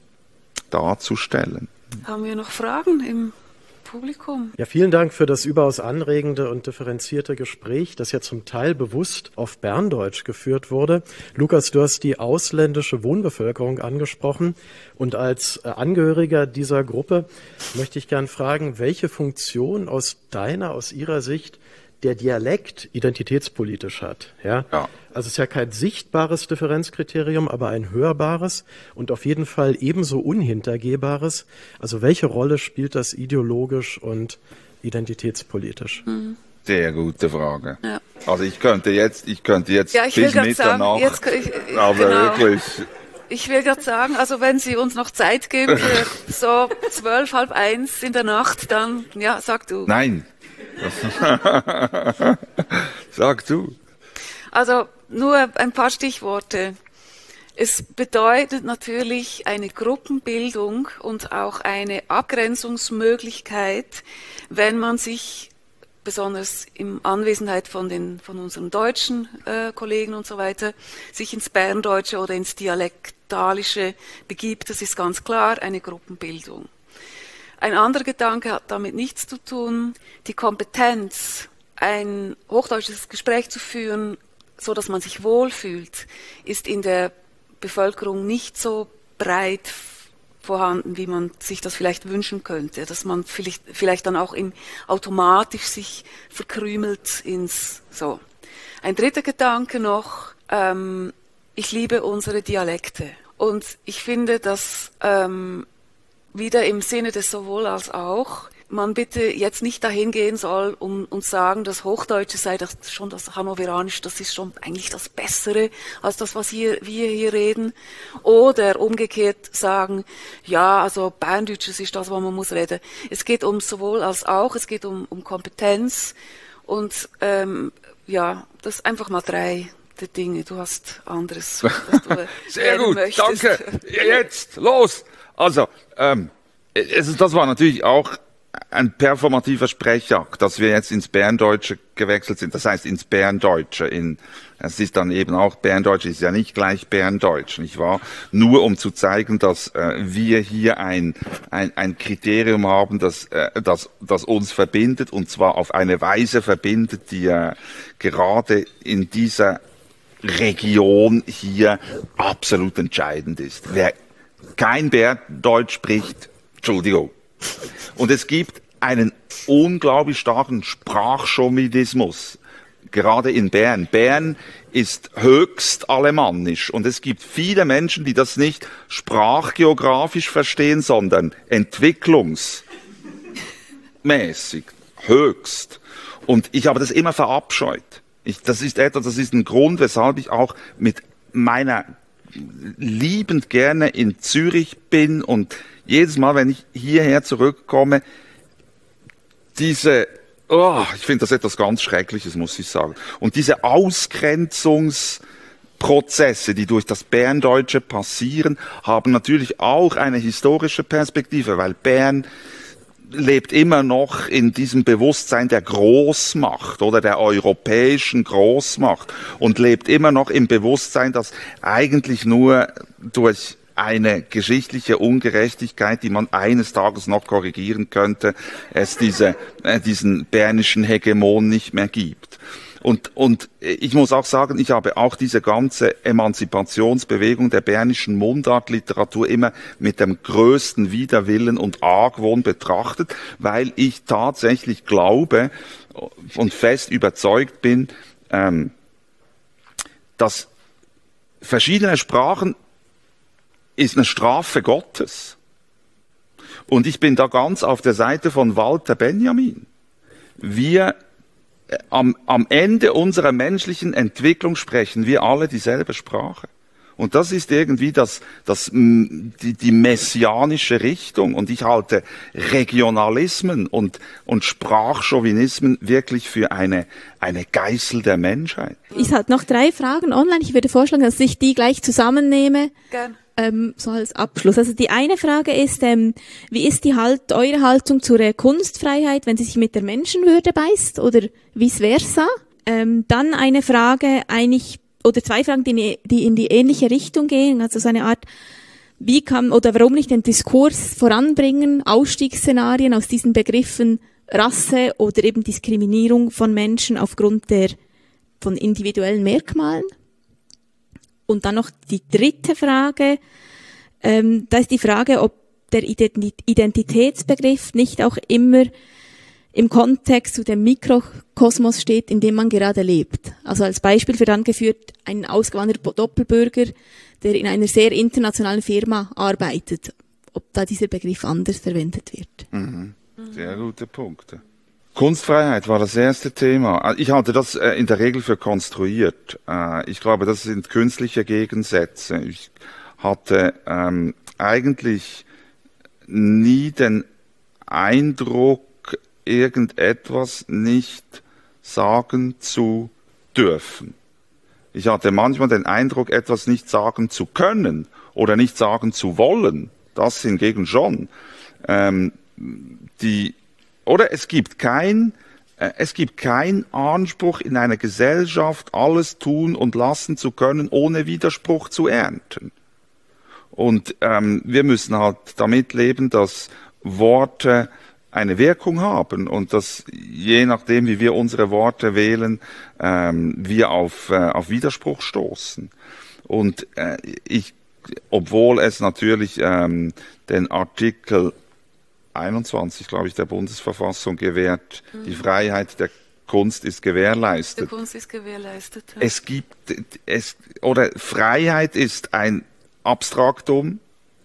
darzustellen.
Haben wir noch Fragen im Publikum?
Ja, vielen Dank für das überaus anregende und differenzierte Gespräch, das ja zum Teil bewusst auf Berndeutsch geführt wurde. Lukas, du hast die ausländische Wohnbevölkerung angesprochen, und als Angehöriger dieser Gruppe möchte ich gern fragen, welche Funktion aus deiner, aus ihrer Sicht der Dialekt identitätspolitisch hat. Ja?
Ja.
Also es ist ja kein sichtbares Differenzkriterium, aber ein hörbares und auf jeden Fall ebenso unhintergehbares. Also welche Rolle spielt das ideologisch und identitätspolitisch?
Mhm.
Sehr gute Frage.
Ja.
Also ich könnte jetzt, ich könnte jetzt
Ja, ich
bis
will sagen,
Mitternacht,
jetzt, ich, ich,
aber
genau.
wirklich.
Ich will gerade sagen, also wenn Sie uns noch Zeit geben für so zwölf, halb eins in der Nacht, dann, ja, sag du.
Nein. Sag du.
Also nur ein paar Stichworte. Es bedeutet natürlich eine Gruppenbildung und auch eine Abgrenzungsmöglichkeit, wenn man sich besonders in Anwesenheit von den von unseren deutschen äh, Kollegen und so weiter, sich ins Berndeutsche oder ins Dialektalische begibt. Das ist ganz klar eine Gruppenbildung. Ein anderer Gedanke hat damit nichts zu tun. Die Kompetenz, ein hochdeutsches Gespräch zu führen, so dass man sich wohlfühlt, ist in der Bevölkerung nicht so breit vorhanden, wie man sich das vielleicht wünschen könnte, dass man vielleicht, vielleicht dann auch in, automatisch sich verkrümelt ins so. Ein dritter Gedanke noch, ähm, ich liebe unsere Dialekte und ich finde, dass ähm, wieder im Sinne des sowohl als auch man bitte jetzt nicht dahin gehen soll und, und sagen, das Hochdeutsche sei das schon das Hannoveranische, das ist schon eigentlich das Bessere als das, was hier, wir hier reden. Oder umgekehrt sagen, ja, also Berndeutsches ist das, was man muss reden. Es geht um sowohl als auch, es geht um, um Kompetenz und ähm, ja, das ist einfach mal drei der Dinge. Du hast anderes, was du
Sehr gut,
möchtest.
danke. Jetzt, los. Also, ähm, es ist, das war natürlich auch ein performativer Sprechakt, dass wir jetzt ins Berndeutsche gewechselt sind. Das heißt ins Berndeutsche. In, es ist dann eben auch Berndeutsch, ist ja nicht gleich Berndeutsch, nicht wahr? Nur um zu zeigen, dass äh, wir hier ein, ein, ein Kriterium haben, das, äh, das, das uns verbindet, und zwar auf eine Weise verbindet, die äh, gerade in dieser Region hier absolut entscheidend ist. Wer kein Berndeutsch spricht, Entschuldigung. Und es gibt einen unglaublich starken Sprachchauvinismus, gerade in Bern. Bern ist höchst alemannisch und es gibt viele Menschen, die das nicht sprachgeografisch verstehen, sondern entwicklungsmäßig, höchst. Und ich habe das immer verabscheut. Ich, das ist etwas, das ist ein Grund, weshalb ich auch mit meiner liebend gerne in Zürich bin und jedes Mal, wenn ich hierher zurückkomme, diese, oh, ich finde das etwas ganz Schreckliches, muss ich sagen. Und diese Ausgrenzungsprozesse, die durch das Berndeutsche passieren, haben natürlich auch eine historische Perspektive, weil Bern lebt immer noch in diesem Bewusstsein der Großmacht oder der europäischen Großmacht und lebt immer noch im Bewusstsein, dass eigentlich nur durch eine geschichtliche Ungerechtigkeit, die man eines Tages noch korrigieren könnte, es diese, äh, diesen bernischen Hegemon nicht mehr gibt. Und, und ich muss auch sagen, ich habe auch diese ganze Emanzipationsbewegung der bernischen Mundartliteratur immer mit dem größten Widerwillen und Argwohn betrachtet, weil ich tatsächlich glaube und fest überzeugt bin, ähm, dass verschiedene Sprachen ist eine Strafe Gottes. Und ich bin da ganz auf der Seite von Walter Benjamin. Wir, äh, am, am Ende unserer menschlichen Entwicklung sprechen wir alle dieselbe Sprache. Und das ist irgendwie das, das, die, die messianische Richtung. Und ich halte Regionalismen und, und Sprachchauvinismen wirklich für eine, eine Geißel der Menschheit.
Ich habe noch drei Fragen online. Ich würde vorschlagen, dass ich die gleich zusammennehme.
Gern.
Ähm, so als Abschluss. Also die eine Frage ist, ähm, wie ist die halt, eure Haltung zur äh, Kunstfreiheit, wenn sie sich mit der Menschenwürde beißt oder vice versa? Ähm, dann eine Frage, eigentlich, oder zwei Fragen, die, die in die ähnliche Richtung gehen, also so eine Art, wie kann oder warum nicht den Diskurs voranbringen, Ausstiegsszenarien aus diesen Begriffen Rasse oder eben Diskriminierung von Menschen aufgrund der von individuellen Merkmalen? Und dann noch die dritte Frage, ähm, da ist die Frage, ob der Identitätsbegriff nicht auch immer im Kontext zu dem Mikrokosmos steht, in dem man gerade lebt. Also als Beispiel wird angeführt, ein ausgewanderter Doppelbürger, der in einer sehr internationalen Firma arbeitet, ob da dieser Begriff anders verwendet wird.
Mhm. Sehr gute Punkte. Kunstfreiheit war das erste Thema. Ich halte das in der Regel für konstruiert. Ich glaube, das sind künstliche Gegensätze. Ich hatte ähm, eigentlich nie den Eindruck, irgendetwas nicht sagen zu dürfen. Ich hatte manchmal den Eindruck, etwas nicht sagen zu können oder nicht sagen zu wollen. Das hingegen schon. Ähm, die Oder es gibt kein, äh, es gibt kein Anspruch in einer Gesellschaft, alles tun und lassen zu können, ohne Widerspruch zu ernten. Und ähm, wir müssen halt damit leben, dass Worte eine Wirkung haben und dass je nachdem, wie wir unsere Worte wählen, ähm, wir auf, äh, auf Widerspruch stoßen. Und äh, ich, obwohl es natürlich ähm, den Artikel einundzwanzig, glaube ich, der Bundesverfassung gewährt, mhm. die Freiheit der Kunst ist gewährleistet.
Die Kunst ist gewährleistet. Ja.
Es gibt, es, oder Freiheit ist ein Abstraktum,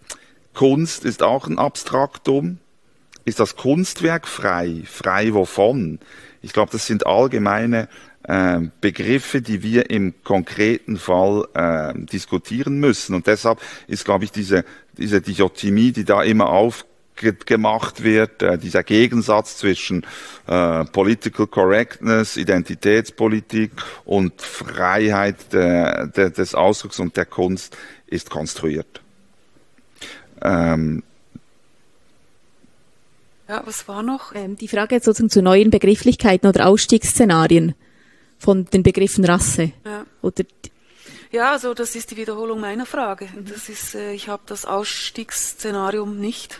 Kunst ist auch ein Abstraktum. Ist das Kunstwerk frei? Frei wovon? Ich glaube, das sind allgemeine äh, Begriffe, die wir im konkreten Fall äh, diskutieren müssen. Und deshalb ist, glaube ich, diese, diese Dichotomie, die da immer auf gemacht wird, äh, dieser Gegensatz zwischen äh, Political Correctness, Identitätspolitik und Freiheit de, de, des Ausdrucks und der Kunst ist konstruiert. Ähm,
Ja, was war noch?
Ähm, die Frage jetzt sozusagen zu neuen Begrifflichkeiten oder Ausstiegsszenarien von den Begriffen Rasse.
Ja.
Oder
Ja, also das ist die Wiederholung meiner Frage. Das ist, äh, ich habe das Ausstiegsszenarium nicht.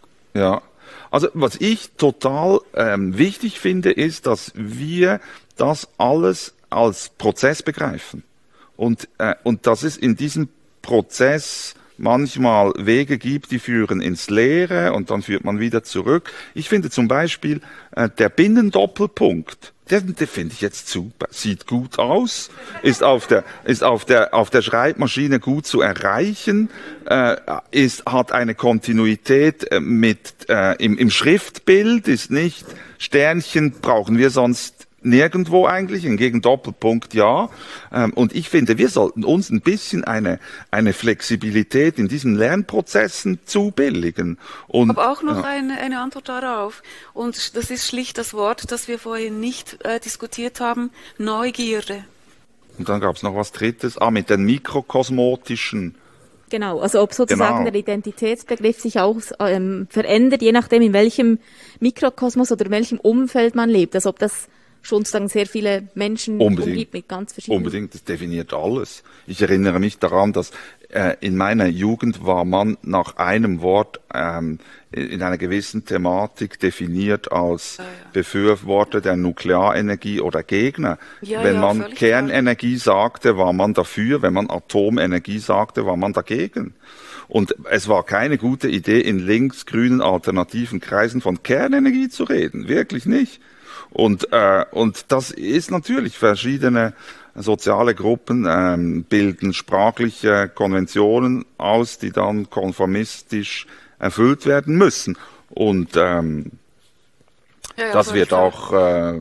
Ja, also was ich total ähm, wichtig finde, ist, dass wir das alles als Prozess begreifen. Und, äh, und dass es in diesem Prozess manchmal Wege gibt, die führen ins Leere und dann führt man wieder zurück. Ich finde zum Beispiel äh, der Binnendoppelpunkt, den, den finde ich jetzt super, sieht gut aus, ist auf der ist auf der auf der Schreibmaschine gut zu erreichen, äh, ist hat eine Kontinuität äh, mit äh, im, im Schriftbild, ist nicht Sternchen brauchen wir sonst nirgendwo eigentlich, hingegen Doppelpunkt ja. Ähm, und ich finde, wir sollten uns ein bisschen eine eine Flexibilität in diesen Lernprozessen zubilligen. Und,
Aber auch noch
ja.
eine, eine Antwort darauf. Und das ist schlicht das Wort, das wir vorhin nicht äh, diskutiert haben, Neugierde.
Und dann gab es noch was Drittes, ah, mit den mikrokosmotischen.
genau, also ob sozusagen
Genau.
der Identitätsbegriff sich auch ähm, verändert, je nachdem in welchem Mikrokosmos oder in welchem Umfeld man lebt. Also ob das schon sozusagen sehr viele Menschen
Unbedingt.
umgibt mit ganz verschiedenen.
Unbedingt, das definiert alles. Ich erinnere mich daran, dass äh, in meiner Jugend war man nach einem Wort ähm, in einer gewissen Thematik definiert als
ja.
Befürworter der Nuklearenergie oder Gegner.
Ja,
Wenn
ja,
man
völlig
Kernenergie sagte, war man dafür. Wenn man Atomenergie sagte, war man dagegen. Und es war keine gute Idee, in linksgrünen alternativen Kreisen von Kernenergie zu reden. Wirklich nicht. Und, äh, und das ist natürlich, verschiedene soziale Gruppen ähm, bilden sprachliche Konventionen aus, die dann konformistisch erfüllt werden müssen. Und ähm,
Ja, ja,
das
völlig
wird
klar.
auch äh,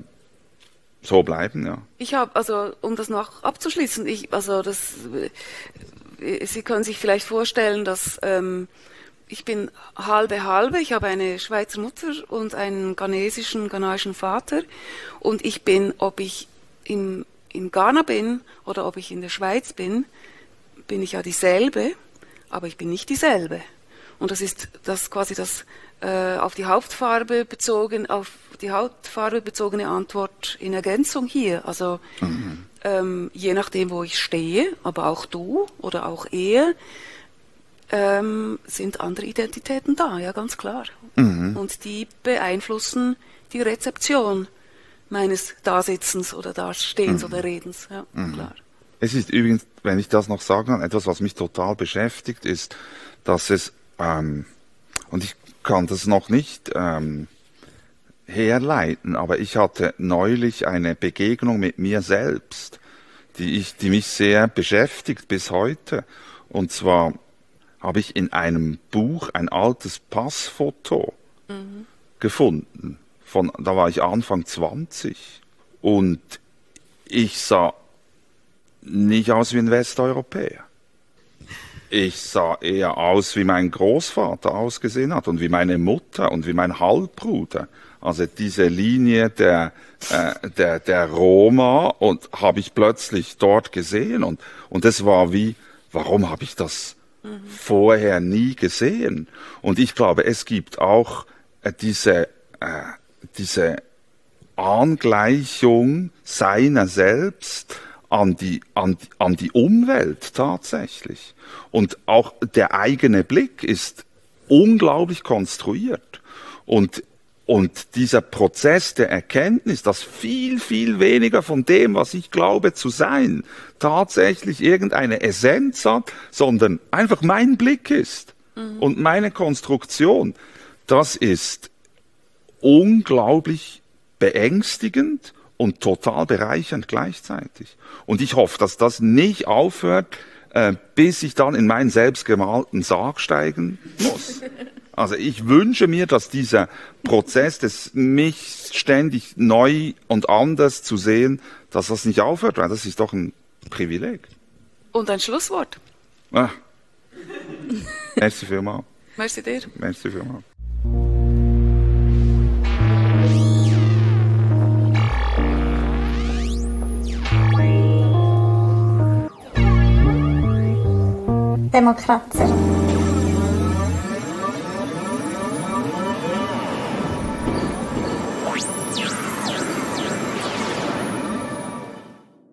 so bleiben, ja.
Ich habe, also um das noch abzuschließen, ich, also das, äh, Sie können sich vielleicht vorstellen, dass ähm, ich bin halbe halbe. Ich habe eine Schweizer Mutter und einen ghanesischen, ghanaischen Vater. Und ich bin, ob ich im, in Ghana bin oder ob ich in der Schweiz bin, bin ich ja dieselbe, aber ich bin nicht dieselbe. Und das ist das quasi das äh, auf die Hautfarbe bezogen, auf die Hautfarbe bezogene Antwort in Ergänzung hier. Also mhm. ähm, je nachdem, wo ich stehe, aber auch du oder auch er, ähm, sind andere Identitäten da, ja, ganz klar. Mhm. Und die beeinflussen die Rezeption meines Dasitzens oder Dastehens mhm. oder Redens, ja, mhm. klar.
Es ist übrigens, wenn ich das noch sagen kann, etwas, was mich total beschäftigt, ist, dass es, ähm, und ich kann das noch nicht ähm, herleiten, aber ich hatte neulich eine Begegnung mit mir selbst, die ich, die mich sehr beschäftigt bis heute. Und zwar habe ich in einem Buch ein altes Passfoto mhm. gefunden. Von, da war ich Anfang zwanzig. Und ich sah nicht aus wie ein Westeuropäer. Ich sah eher aus, wie mein Großvater ausgesehen hat und wie meine Mutter und wie mein Halbbruder. Also diese Linie der, äh, der, der Roma und habe ich plötzlich dort gesehen. Und, und es war wie, warum habe ich das mhm. vorher nie gesehen? Und ich glaube, es gibt auch äh, diese, äh, diese Angleichung seiner selbst an die, an, an die Umwelt tatsächlich. Und auch der eigene Blick ist unglaublich konstruiert. Und, und dieser Prozess der Erkenntnis, dass viel, viel weniger von dem, was ich glaube zu sein, tatsächlich irgendeine Essenz hat, sondern einfach mein Blick ist mhm. und meine Konstruktion, das ist unglaublich beängstigend und total bereichernd gleichzeitig. Und ich hoffe, dass das nicht aufhört, äh, bis ich dann in meinen selbstgemalten Sarg steigen muss. Also ich wünsche mir, dass dieser Prozess des mich ständig neu und anders zu sehen, dass das nicht aufhört, weil das ist doch ein Privileg.
Und ein Schlusswort.
Ah. Merci vielmals.
Merci dir.
Merci vielmals.
Demokracja.